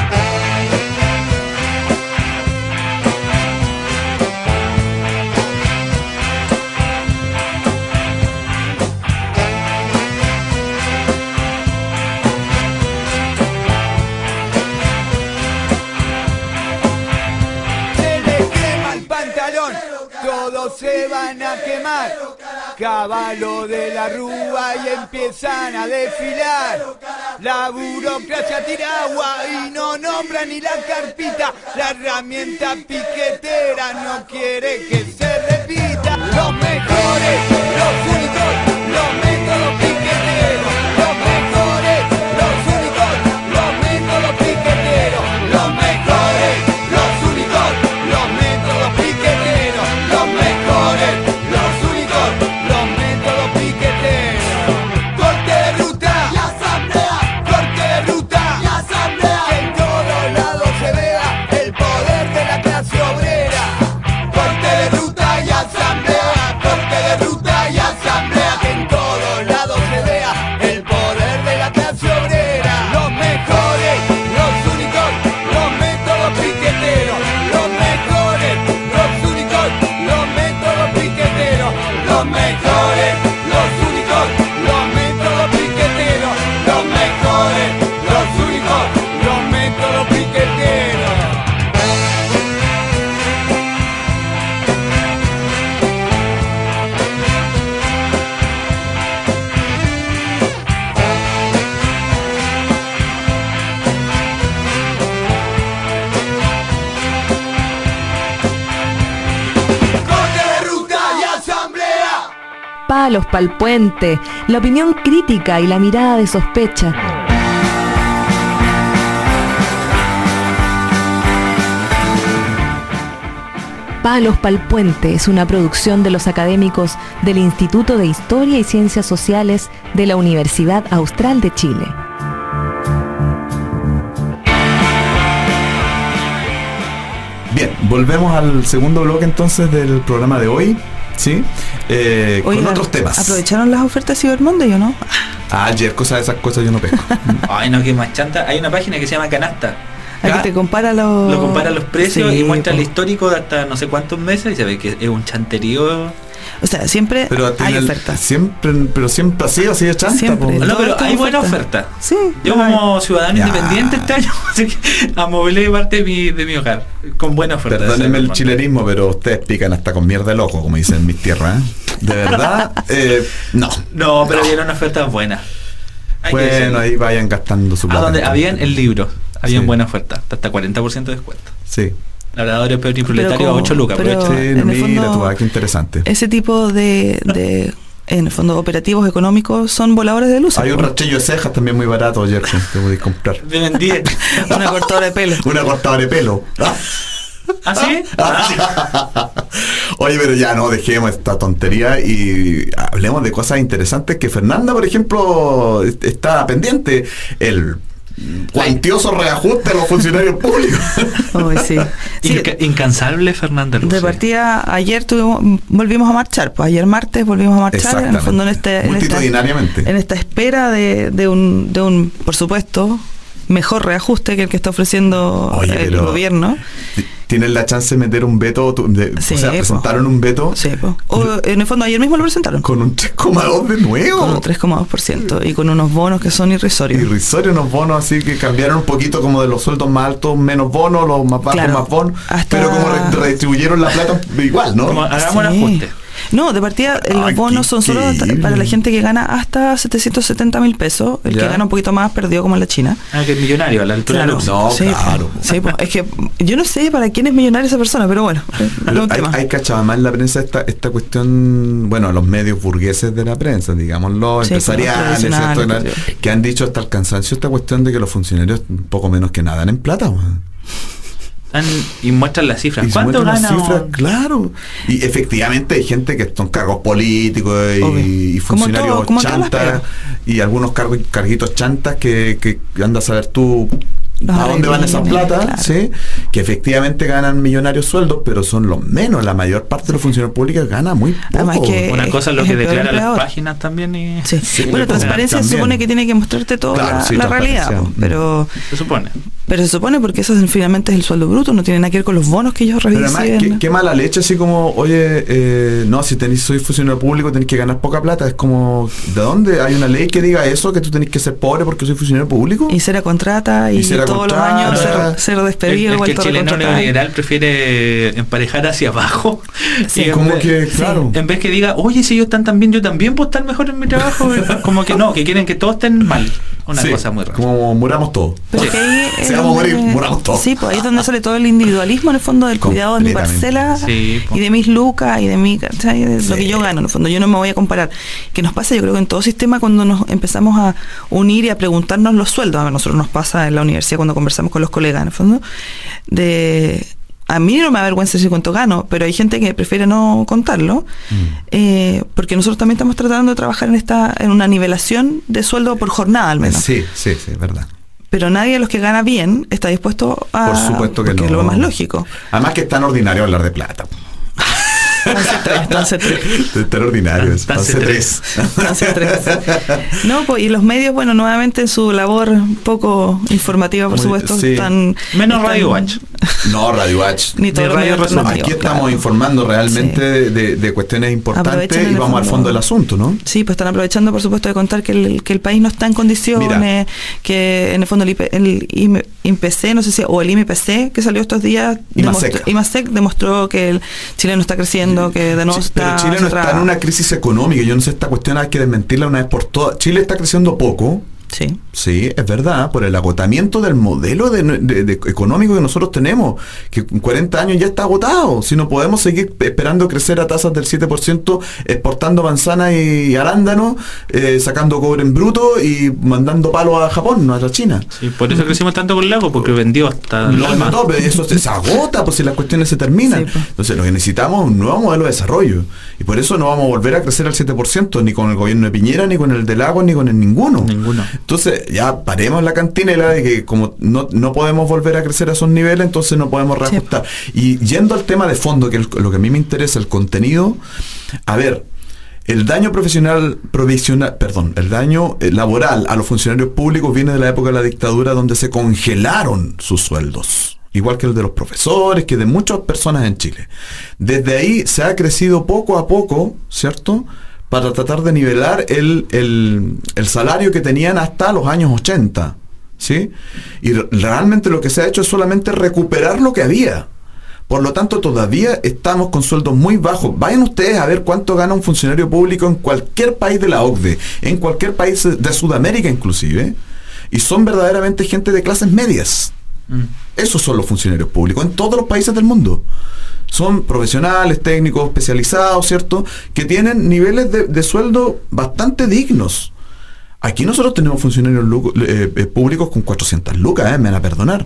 Se les quema el pantalón, todos se van a quemar. Caballo de la rúa y empiezan a desfilar. La burocracia tira agua y no nombra ni la carpita. La herramienta piquetera no quiere que se repita. Los mejores, los únicos, los métodos piqueteros. Los mejores, los únicos, los métodos piqueteros. Los mejores, los únicos, los métodos piqueteros. Los mejores, los únicos, los métodos piqueteros. Corte de ruta y asamblea. Corte de ruta y asamblea. Que en todos lados se vea el poder de la clase obrera. Corte de ruta y asamblea. Corte de ruta y asamblea. Palos pa'l puente, la opinión crítica y la mirada de sospecha. Palos pa'l puente es una producción de los académicos del Instituto de Historia y Ciencias Sociales de la Universidad Austral de Chile. Bien, volvemos al segundo bloque entonces del programa de hoy, ¿sí? Eh, Oigan, con otros temas. ¿aprovecharon las ofertas Cyber Monday o no? Ah, ayer, cosas de esas cosas yo no pesco. Ay, no, que más chanta. Hay una página que se llama Canasta. Aquí te compara los... Lo compara los precios Sí, y muestra po. el histórico de hasta no sé cuántos meses y se ve que es un chanterío. O sea, siempre Pero hay tiene el- ofertas. Siempre, pero siempre ha sido así de chanta. Siempre. po. No, todo pero esto hay es buena oferta. oferta. Sí. Yo lo hay. como ciudadano Ya. independiente este año así que amoblé parte de mi, de mi hogar con buena oferta. Perdónenme el Ese, chilenismo, pero ustedes pican hasta con mierda el ojo, como dicen en mis tierras. ¿eh? De verdad, eh, no. No, pero había una oferta buena. Hay que Bueno, decirlo. ahí vayan gastando su A plata. donde habían el libro, habían Sí. buena oferta, hasta cuarenta por ciento de descuento. Sí, Labradores Peor y Proletario a como- ocho lucas, pero- aprovecha. sí, en el mira fondo- tú, ah, qué interesante. Ese tipo de, de, en el fondo, operativos económicos son voladores de luz. Hay un rastrillo de cejas también muy barato ayer que te podéis comprar. Me vendí. Una cortadora de pelo. Una cortadora de pelo. ¿Ah, sí? Oye, pero ya no dejemos esta tontería y hablemos de cosas interesantes que Fernanda, por ejemplo, est- está pendiente. El cuantioso reajuste a los funcionarios públicos. Uy, sí. Sí, Inca- incansable Fernanda Luz. de partida, ayer tuvimos, volvimos a marchar, pues ayer martes volvimos a marchar, en el fondo en este, en esta, multitudinariamente. en esta espera de, de un, de un, por supuesto, mejor reajuste que el que está ofreciendo Oye, el pero- gobierno. Tienen la chance de meter un veto, tu- de- Sí, o sea, po. presentaron un veto Sí, pues. O, en el fondo ayer mismo lo presentaron. con un tres coma dos de nuevo. Con un tres coma dos por ciento y con unos bonos que son irrisorios. Irrisorio, unos bonos así que cambiaron un poquito como de los sueldos más altos, menos bonos, los más bajos, Claro, más bonos, hasta- pero como re- redistribuyeron la plata igual, ¿no? Como hagamos un Sí. ajuste. No, de partida eh, Ay, los bonos qué son solo hasta- increíble. para la gente que gana hasta setecientos setenta mil pesos. El Ya. que gana un poquito más perdió como en la China. Ah, que es millonario a la altura Claro. de Lux. No, Sí, claro. po. Sí, po. Es que yo no sé para quién es millonaria esa persona, pero bueno, es Pero un hay, tema. hay cachado más en la prensa esta, esta cuestión, bueno, los medios burgueses de la prensa, digámoslo, Sí, empresariales, como ¿cierto? tradicionales, La- que han dicho hasta el cansancio esta cuestión de que los funcionarios poco menos que nada en plata, weón. Dan- y muestran las cifras. Y se ¿Cuánto muestran gana? las cifras, un- claro. Y efectivamente hay gente que son cargos políticos y, Obvio. y Como funcionarios todo, como todas las chantas pegas. y algunos cargos, carguitos chantas que, que andas a saber tú Los a dónde van esas arreglines, plata, claro. ¿sí? Que efectivamente ganan millonarios sueldos, pero son los menos. La mayor parte de los funcionarios públicos gana muy poco. Además que- Una cosa es lo es que el peor declaran las empleador. páginas también y Sí. Sí, bueno, pues, transparencia se también. supone que tiene que mostrarte toda Claro, la, sí, la realidad, transparencia. po, pero se supone. pero se supone porque eso es, finalmente es el sueldo bruto, no tiene nada que ver con los bonos que ellos Pero además, reciben. qué, qué mala leche, así como, oye, eh, no, si tenés, soy funcionario público, tenés que ganar poca plata. Es como, ¿de dónde hay una ley que diga eso? Que tú tenés que ser pobre porque soy funcionario público. Y será contrata y, Y será todos contrata. los años ser, ser El, despedido, el que el vuelto a chileno recontratar. neoliberal prefiere emparejar hacia abajo. Sí, Y en como vez- que, claro. En vez que diga, oye, si ellos están tan bien, yo también puedo estar mejor en mi trabajo. Como que no, que quieren que todos estén mal. Una Sí, cosa muy rara. como muramos todos. Pero Sí. que ahí es Si vamos a donde- morir, muramos todos. Sí, pues ahí es donde sale todo el individualismo en el fondo del cuidado de mi Completamente. parcela Sí, po. y de mis lucas y de mi, ¿cachai? De Sí. lo que yo gano. En el fondo yo no me voy a comparar. Que nos pasa, yo creo que en todo sistema cuando nos empezamos a unir y a preguntarnos los sueldos, a nosotros nos pasa en la universidad cuando conversamos con los colegas, en el fondo, de... A mí no me avergüenza decir cuánto gano, pero hay gente que prefiere no contarlo, eh, porque nosotros también estamos tratando de trabajar en esta en una nivelación de sueldo por jornada al menos. Sí, sí, sí, es verdad. Pero nadie de los que gana bien está dispuesto a... Por supuesto que porque no. es lo más lógico. Además que es tan ordinario hablar de plata. Entonces tres, entonces tres. Es tan ordinario. Es Tan- tan tan tres. Entonces tres. No, pues, y los medios, bueno, nuevamente en su labor poco informativa, por Muy- supuesto, sí. están... Menos están- Radio Watch. No, Radio Watch. Ni todos Ni los Radio medios Resumen. Aquí alternativos, estamos claro. informando realmente Sí. de, de- de cuestiones importantes Aprovechan en y el vamos al fondo- fondo del asunto, ¿no? Sí, pues están aprovechando, por supuesto, de contar que el, que el país no está en condiciones, Mira. que en el fondo el, I P, el I M- I M P C, no sé si, o el I M P C, que salió estos días, IMASEC. demostró, IMASEC demostró que el Chile no está creciendo, que de nuevo Sí, está... pero Chile no hacia está atrás. en una crisis económica. Yo no sé, esta cuestión hay que desmentirla una vez por todas. Chile está creciendo poco, Sí. Sí, es verdad, por el agotamiento del modelo de, de- de económico que nosotros tenemos, que en cuarenta años ya está agotado. Si no podemos seguir esperando crecer a tasas del siete por ciento, exportando manzanas y arándanos, eh, sacando cobre en bruto y mandando palos a Japón, no a la China. Sí, por eso crecimos tanto con el lago, porque vendió hasta el No, alma. no, pero eso se, se agota, pues si las cuestiones se terminan. Sí, pues. Entonces lo que necesitamos es un nuevo modelo de desarrollo. Y por eso no vamos a volver a crecer al siete por ciento, ni con el gobierno de Piñera, ni con el del agua, ni con el ninguno. Ninguno. Entonces ya paremos la cantinela de que como no, no podemos volver a crecer a esos niveles, entonces no podemos reajustar. Y yendo al tema de fondo, que es lo que a mí me interesa, el contenido, a ver, el daño profesional, provisional, perdón, el daño eh, laboral a los funcionarios públicos viene de la época de la dictadura, donde se congelaron sus sueldos, igual que el de los profesores, que de muchas personas en Chile. Desde ahí se ha crecido poco a poco, ¿cierto?, para tratar de nivelar el, el, el salario que tenían hasta los años ochenta, ¿sí? Y re- realmente lo que se ha hecho es solamente recuperar lo que había. Por lo tanto, todavía estamos con sueldos muy bajos. Vayan ustedes a ver cuánto gana un funcionario público en cualquier país de la O C D E, en cualquier país de Sudamérica inclusive, y son verdaderamente gente de clases medias. Mm. Esos son los funcionarios públicos en todos los países del mundo. Son profesionales, técnicos, especializados, ¿cierto?, que tienen niveles de, de sueldo bastante dignos. Aquí nosotros tenemos funcionarios lu- eh, eh, públicos con cuatrocientas lucas, eh, me van a perdonar,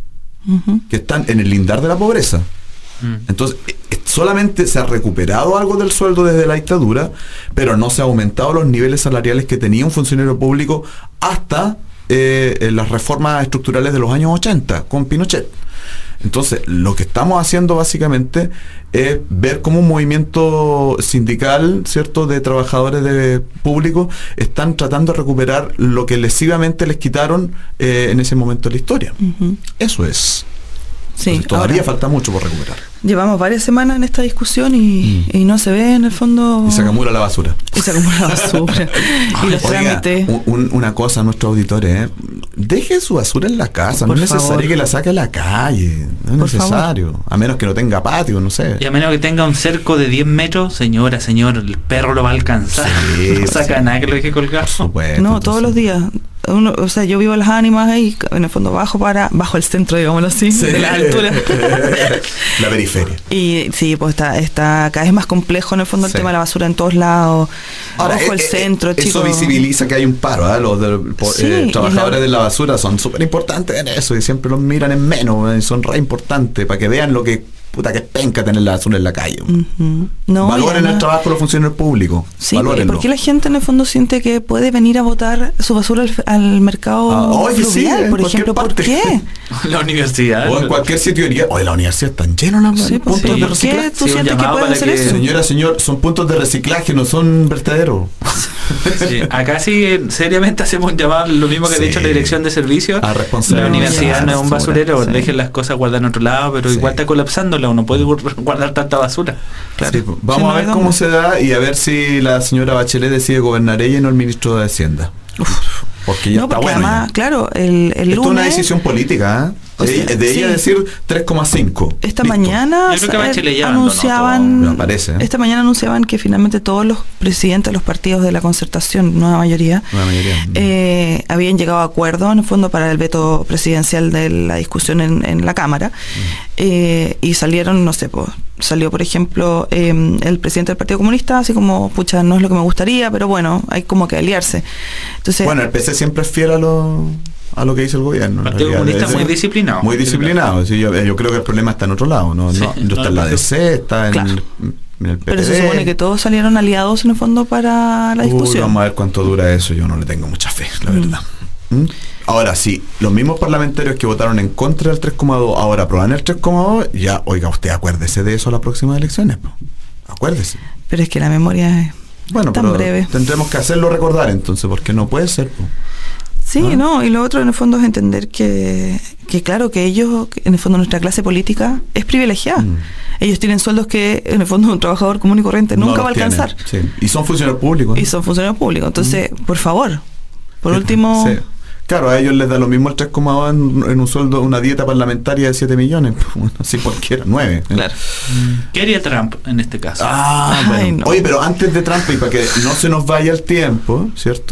Ujú. que están en el lindar de la pobreza. Mm. Entonces, eh, eh, solamente se ha recuperado algo del sueldo desde la dictadura, pero no se ha aumentado los niveles salariales que tenía un funcionario público hasta eh, eh, las reformas estructurales de los años ochenta, con Pinochet. Entonces, lo que estamos haciendo básicamente es ver cómo un movimiento sindical, ¿cierto?, de trabajadores de públicos están tratando de recuperar lo que lesivamente les quitaron eh, en ese momento de la historia. Ujú. Eso es. Sí, Entonces, todavía ahora, falta mucho por recuperar. llevamos varias semanas en esta discusión y, y no se ve en el fondo. Y se acumula la basura. Y se acumula la basura. y los Oiga, trámites. un- un- una cosa a nuestros auditores, ¿eh? Deje su basura en la casa, no Por es necesario favor. que la saque a la calle, no es Por necesario, a menos que no tenga patio, no sé. Y a menos que tenga un cerco de diez metros, señora, señor, el perro lo va a alcanzar. Sí, no saca sí. nada que lo deje colgado. Por supuesto. No, entonces, todos los días. Uno, o sea, yo vivo en las ánimas ahí, en el fondo bajo para, bajo el centro, digámoslo así, Sí. de la altura. La periferia. Y sí, pues está, está cada vez más complejo en el fondo el Sí. tema de la basura en todos lados. Ahora, Ojo el eh, eh, centro, eso chicos. visibiliza que hay un paro, ¿eh? Los del- po- Sí, eh, y trabajadores la- de la basura son súper importantes en eso y siempre los miran en menos, ¿eh? Son re importantes para que vean lo que puta que es penca tener la basura en la calle. Ujú. No, y Valoren el además- trabajo de los funcionarios públicos. Sí, valórenlo. porque la gente en el fondo siente que puede venir a botar su basura al, al mercado Ah, oye, sí, fluvial, en por cualquier ejemplo? ¿Por parte. qué? La universidad. O en cualquier sitio diría, oye, la universidad está llena de Sí, pues, puntos sí. de ¿por qué reciclaje. tú Sí, un sientes que llamado pueden para hacer que- eso? Señora, señor, son puntos de reciclaje, no son vertederos. Sí, acá sí, eh, seriamente hacemos un llamado, lo mismo que Sí. ha dicho la dirección de servicio. A La responsabilidad. universidad no es un basurero, Sí. dejen las cosas guardadas en otro lado, pero Sí. igual está colapsándola, uno puede gu- guardar tanta basura. Claro. Sí, pues, vamos Sí, no a ver hay cómo dónde. se da y a ver si la señora Bachelet decide gobernar ella y no el ministro de Hacienda. Porque ya No, está porque bueno. además, ya. claro, el, el Esto es una lunes, decisión política, ¿eh? O sea, de, de ella sí. decir tres coma cinco. esta Listo. mañana Yo creo que eh, Bachelet ya abandonó anunciaban, todo, me parece, ¿eh? esta mañana anunciaban que finalmente todos los presidentes de los partidos de la concertación, nueva mayoría, La mayoría. eh, habían llegado a acuerdo en el fondo para el veto presidencial de la discusión en, en la Cámara. Eh, y salieron, no sé, pues, salió por ejemplo eh, el presidente del Partido Comunista, así como, pucha, no es lo que me gustaría, pero bueno, hay como que aliarse. Entonces, Bueno, el P C siempre es fiel a lo, a lo que dice el gobierno. en Partido realidad. Comunista Es- muy disciplinado. Muy disciplinado. Sí, yo, yo creo que el problema está en otro lado. No, Sí, no, no, está en la no, D C, está en, claro. el, en el P P D. pero se supone que todos salieron aliados en el fondo para la Uy, discusión. vamos a ver cuánto dura eso. Yo no le tengo mucha fe, la Mm. verdad. ¿Mm? Ahora, sí, los mismos parlamentarios que votaron en contra del tres coma dos ahora aprueban el tres coma dos, ya, oiga, usted acuérdese de eso a las próximas elecciones. Po. Acuérdese. Pero es que la memoria es Bueno, tan pero breve. tendremos que hacerlo recordar entonces, porque no puede ser. Po. Sí, ¿Ah? no, y lo otro en el fondo es entender que, que claro, que ellos, que en el fondo nuestra clase política es privilegiada. Mm. Ellos tienen sueldos que en el fondo un trabajador común y corriente No nunca va a los tienen, alcanzar. sí. Y son funcionarios públicos. Y son funcionarios públicos. Entonces, por favor, por Sí, último, sí. Claro, a ellos les da lo mismo el tres coma dos en, en un sueldo, una dieta parlamentaria de siete millones. Bueno, así cualquiera, nueve. claro. ¿Qué haría Trump en este caso? Ah, Ay, bueno. no. Oye, pero antes de Trump, y para que no se nos vaya el tiempo, ¿cierto?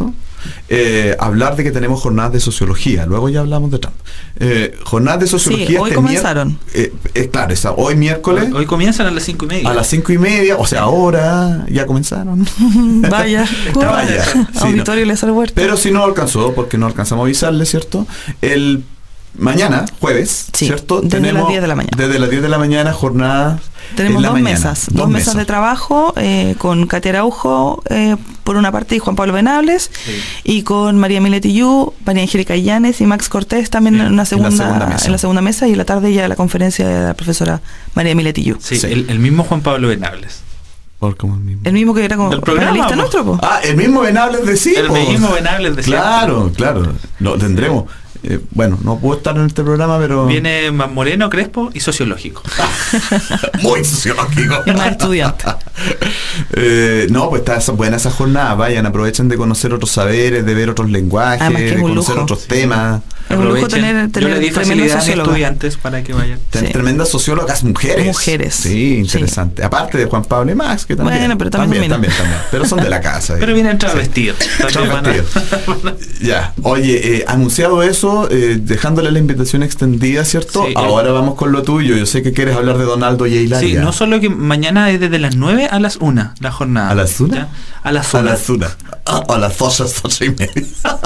eh, hablar de que tenemos jornadas de sociología. Luego ya hablamos de Trump. Eh, jornadas de sociología. Sí, hoy este comenzaron. mier- eh, eh, claro, esa, hoy miércoles. Hoy, hoy comienzan a las cinco y media. A las cinco y media, o sea, ahora ya comenzaron. Vaya, Vaya. Sí, Auditorio Lázaro Huerta. Pero si no alcanzó, porque no alcanzamos a avisarle, ¿cierto? El mañana, jueves, Sí, ¿cierto? desde las diez de la mañana. Desde las diez de la mañana, jornadas. Tenemos en la dos mañana. mesas, dos, mesas de trabajo eh, con Katia Araujo eh, por una parte y Juan Pablo Venables, Sí. y con María Mileti Yu, María Angélica Illanes y Max Cortés también Sí, en, una segunda, en, la segunda mesa. en la segunda mesa, y en la tarde ya la conferencia de la profesora María Mileti Yu. Sí, Sí. El, el mismo Juan Pablo Venables. Por como el mismo. El mismo que era como Del programa, panelista po. nuestro, po. Ah, el mismo Venables de sí. El po. mismo Venables de Claro, claro. Lo tendremos. Eh, bueno, no puedo estar en este programa, pero. Viene más moreno, crespo y sociológico. Muy sociológico. Y más estudiante. Eh, no, pues está esa, buena esa jornada. Vayan, aprovechen de conocer otros saberes, de ver otros lenguajes, Además que es de un conocer lujo. otros temas. Es un lujo Aprovechen. tener, Yo tener le di tremendos facilidad a mis sociólogos. estudiantes para que vayan. Ten- Sí. Tremendas sociólogas mujeres. Mujeres. Sí, interesante. Aparte de Juan Pablo y Max, que también. Bueno, pero también también, también, Pero son de la casa. Pero eh. vienen Sí. travestidos. También van a- Travestidos. Ya, oye, eh, anunciado eso, eh, dejándole la invitación extendida, ¿cierto? Sí, Ahora vamos con lo tuyo. Yo sé que quieres hablar de Donaldo y Sí, Hilaria. no solo que mañana es desde las nueve a las una la jornada. ¿A las una? ¿Ya? A las A una. las una. Ah, a las dos, a las ocho y media.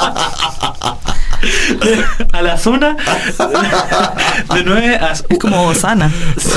A las una. De nueve a... Es como Osana.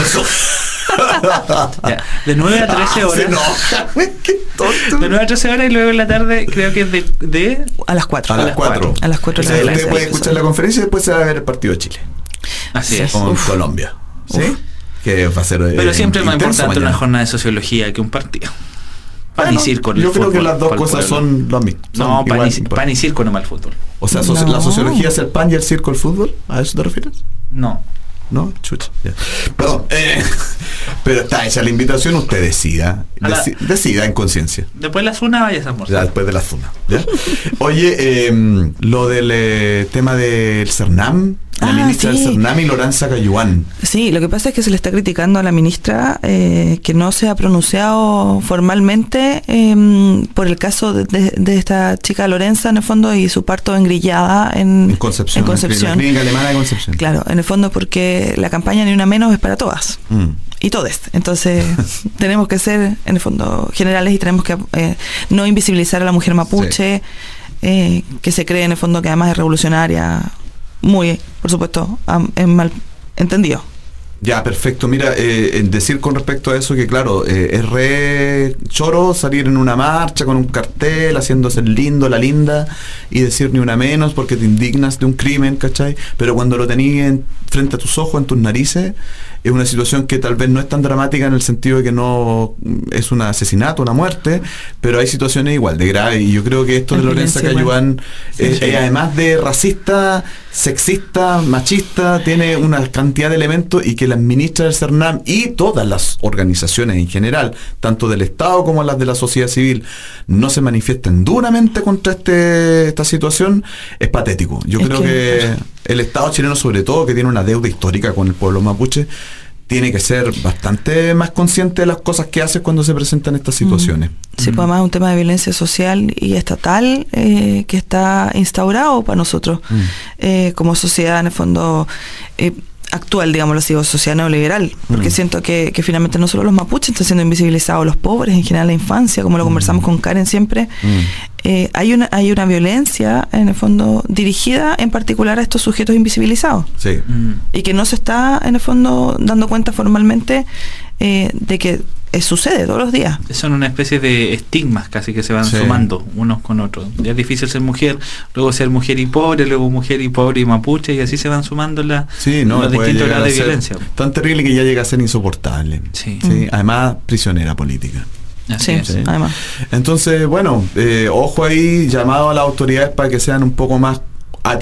Ya, de nueve a trece Ah, horas. se enoja. Qué tonto. De nueve a trece horas y luego en la tarde creo que es de... de A las cuatro. A las cuatro. A las cuatro O de sea, la usted tarde. puede escuchar la conferencia y después se va a ver el partido de Chile. así Sí. es. Con Uf. Colombia. ¿Sí? Uf. Que va a ser. eh, Pero siempre es más intenso importante mañana. una jornada de sociología que un partido. Pan Bueno, y circo. yo el creo que fútbol, las dos para el cosas pueblo. son lo mismo. son No, pan igual y, pan y importantes. circo no mal fútbol. O sea, soci- No. la sociología es el pan y el circo el fútbol. ¿A eso te refieres? No. ¿No? Chucha. Ya. Perdón. eh, pero está hecha la invitación, usted decida. A la- Deci- decida en conciencia. Después de las una vayas a Ya almorzar. después de la zona. ¿Ya? Oye, eh, lo del eh, tema del CERNAM, la Ah, ministra del sí. CERNAM y Lorenza Cayuán. Sí, lo que pasa es que se le está criticando a la ministra eh, que no se ha pronunciado formalmente eh, por el caso de, de- de esta chica Lorenza, en el fondo, y su parto engrillada en, En Concepción. en Concepción. En la clínica alemana de Concepción. Claro, en el fondo porque la campaña Ni Una Menos es para todas. Mm. Y todes. Entonces, tenemos que ser, en el fondo, generales y tenemos que eh, no invisibilizar a la mujer mapuche, eh, que se cree, en el fondo, que además es revolucionaria, muy, por supuesto, am- en mal entendido. Ya, perfecto. Mira, eh, en decir con respecto a eso que, claro, eh, es re choro salir en una marcha con un cartel, haciéndose el lindo, la linda, y decir ni una menos porque te indignas de un crimen, ¿cachai? Pero cuando lo tenís en- frente a tus ojos, en tus narices, es una situación que tal vez no es tan dramática en el sentido de que no es un asesinato, una muerte, pero hay situaciones igual de graves. Y yo creo que esto de Es Lorenza violencia igual. Cayuán, eh, Sí. eh, además de racista, sexista, machista, tiene una cantidad de elementos, y que las ministras del CERNAM y todas las organizaciones en general, tanto del Estado como las de la sociedad civil, no se manifiesten duramente contra este, esta situación, es patético. Yo Es creo que- que el Estado chileno, sobre todo, que tiene una deuda histórica con el pueblo mapuche, tiene que ser bastante más consciente de las cosas que hace cuando se presentan estas situaciones. Sí, pues además es un tema de violencia social y estatal eh, que está instaurado para nosotros Mm. eh, como sociedad, en el fondo, eh, actual, digámoslo así, o sociedad neoliberal, porque Mm. siento que, que finalmente no solo los mapuches están siendo invisibilizados, los pobres, en general la infancia, como lo conversamos con Karen siempre, Mm. eh, hay una hay una violencia, en el fondo, dirigida en particular a estos sujetos invisibilizados, Sí. Mm. y que no se está, en el fondo, dando cuenta formalmente eh, de que eh, sucede todos los días. Son una especie de estigmas casi que se van Sí. sumando unos con otros. Ya es difícil ser mujer, luego ser mujer y pobre, luego mujer y pobre y mapuche, y así se van sumando la, Sí, no, los puede distintos llegar grados de a ser violencia. tan terrible que ya llega a ser insoportable. Sí. Sí, además prisionera política. Así Sí, es. Sí. además. Entonces, bueno, eh, ojo ahí, llamado a las autoridades para que sean un poco más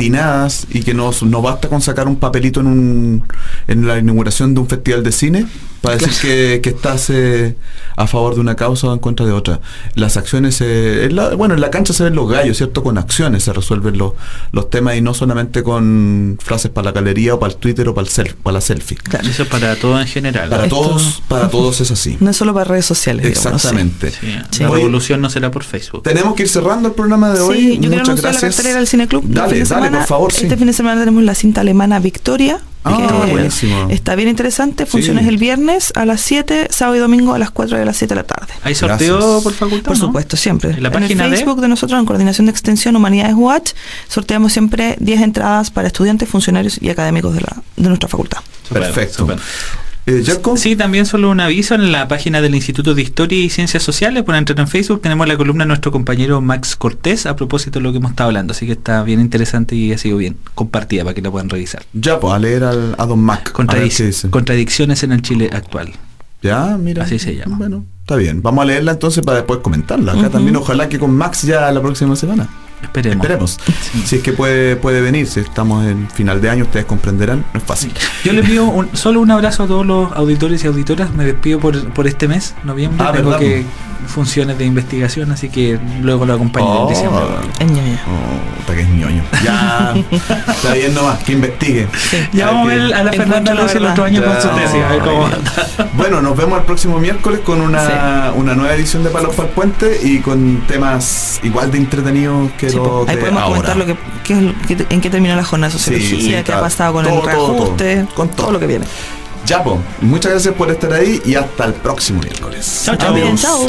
atinadas, y que no, no basta con sacar un papelito en un en la inauguración de un festival de cine para decir que, que estás eh, a favor de una causa o en contra de otra. Las acciones, eh, en la, bueno, en la cancha se ven los gallos, ¿cierto? Con acciones se resuelven los, los temas y no solamente con frases para la galería o para el Twitter o para, el self, para la selfie. Claro. Eso es para todo en general. Para Esto- todos, para todos es así. No es solo para redes sociales. digamos, sí. Exactamente. Sí, Sí. La Oye, revolución no será por Facebook. tenemos que ir cerrando el programa de hoy. Sí, yo quiero Muchas anunciar la gracias. cartelera del Cine Club. del Dale, fin de dale, semana. por favor, sí. Este fin de semana tenemos la cinta alemana Victoria. Ah, que buenísimo. está bien interesante. Sí. Funciones el viernes a las siete, sábado y domingo a las cuatro de las siete de la tarde. ¿Hay sorteo Gracias. por facultad? Por ¿no? supuesto, siempre. En la el página de- Facebook de... nosotros, en Coordinación de Extensión Humanidades Watch, sorteamos siempre diez entradas para estudiantes, funcionarios y académicos de, la, de nuestra facultad. Súper, Perfecto. súper. Eh, Jerko, Sí, también solo un aviso en la página del Instituto de Historia y Ciencias Sociales. Por entrar en Facebook tenemos la columna de nuestro compañero Max Cortés a propósito de lo que hemos estado hablando. Así que está bien interesante y ha sido bien compartida para que la puedan revisar. ya, pues, a leer al, a Don Mac. a ver Contradic- qué dice. contradicciones en el Chile actual. Ya, mira. Así se llama. Bueno, está bien. Vamos a leerla entonces para después comentarla. Acá Ujú. también, ojalá que con Max ya la próxima semana. Esperemos. Esperemos. Si es que puede, puede venir, si estamos en final de año, ustedes comprenderán, no es fácil. Yo les pido un- solo un abrazo a todos los auditores y auditoras. Me despido por, por este mes, noviembre. Ah, Tengo ¿verdad? que funciones de investigación, así que luego lo acompaño Oh. en diciembre. En ñoño. Oh, puta que es ñoño. Ya, está bien nomás, que investigue. Ya A vamos a ver ver qué- a la Fernanda Encuentro la Luz el verdad. otro año con su Ya, tesis, a ver cómo ay, anda. Bueno, nos vemos el próximo miércoles con una, una nueva edición de Palos para el Puente y con temas igual de entretenidos que Sí, los po. Ahí de podemos ahora. comentar lo que, qué es el- qué- en qué terminó la jornada de Sí, sociología, sí, qué claro. ha pasado con Todo, el todo, todo. reajuste, Con todo. todo. lo que viene. Ya, po, muchas gracias por estar ahí y hasta el próximo miércoles. Chao, chao. Bien, chao.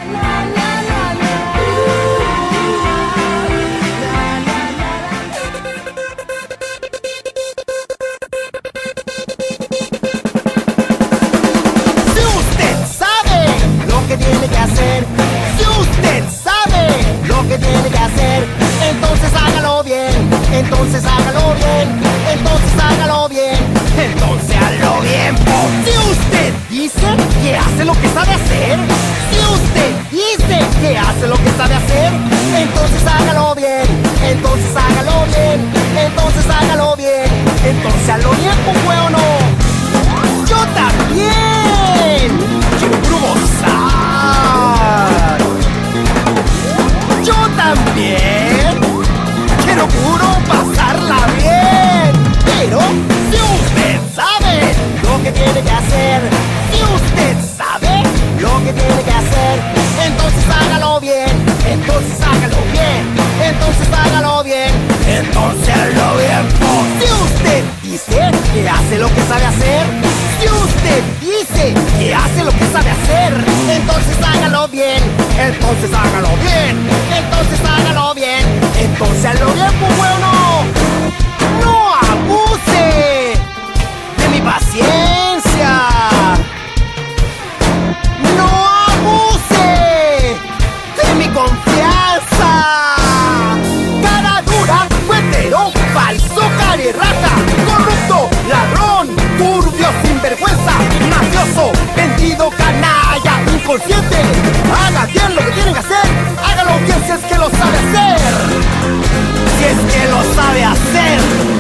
Si usted sabe lo que tiene que hacer, si usted sabe lo que tiene que hacer, entonces hágalo bien, entonces hágalo bien, entonces hágalo bien, entonces hágalo bien. Si usted dice que hace lo que sabe hacer, si usted dice que hace lo que sabe hacer, entonces hágalo bien, entonces hágalo bien, entonces hágalo bien, entonces hágalo bien, pues o no. Yo también quiero puro gozar. Yo también quiero puro pasarla bien. Pero si usted sabe lo que tiene que hacer, si usted sabe lo que tiene que hacer, entonces hágalo bien, entonces hágalo bien, entonces hágalo bien, entonces hágalo bien. Si usted dice que hace lo que sabe hacer, si usted dice que hace lo que sabe hacer, entonces hágalo bien, entonces hágalo bien, entonces hágalo bien, entonces hágalo bien, pues bueno, no abuse de mi paciencia, no abuse de mi confianza. Cara dura, cuetero, falso, carerraja, corrupto, ladrón, turbio, sinvergüenza, mafioso, vendido, canalla, inconsciente. Haga bien lo que tienen que hacer, hágalo bien si es que lo sabe hacer, si es que lo sabe hacer.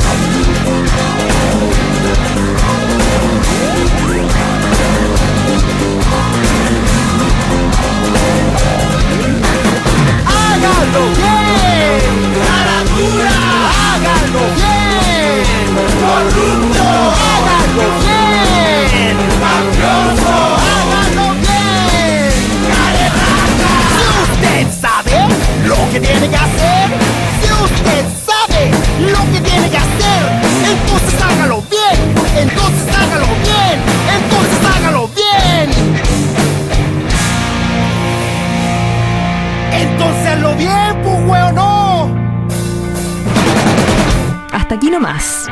Hágalo bien, cara dura, hágalo bien, corrupto, hágalo bien, mafioso, hágalo bien, carerraja. Si usted sabe lo que tiene que hacer, si usted sabe lo que tiene que hacer, entonces hágalo bien, entonces hágalo bien, entonces hágalo bien. Entonces hazlo bien, pues weón, no. Hasta aquí nomás.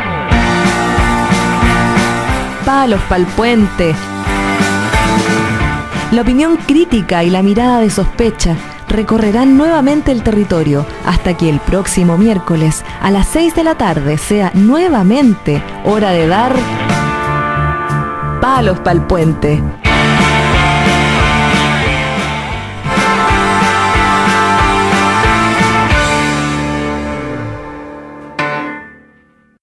Palos pa'l puente. La opinión crítica y la mirada de sospecha recorrerán nuevamente el territorio hasta que el próximo miércoles a las seis de la tarde sea nuevamente hora de dar palos pa'l puente.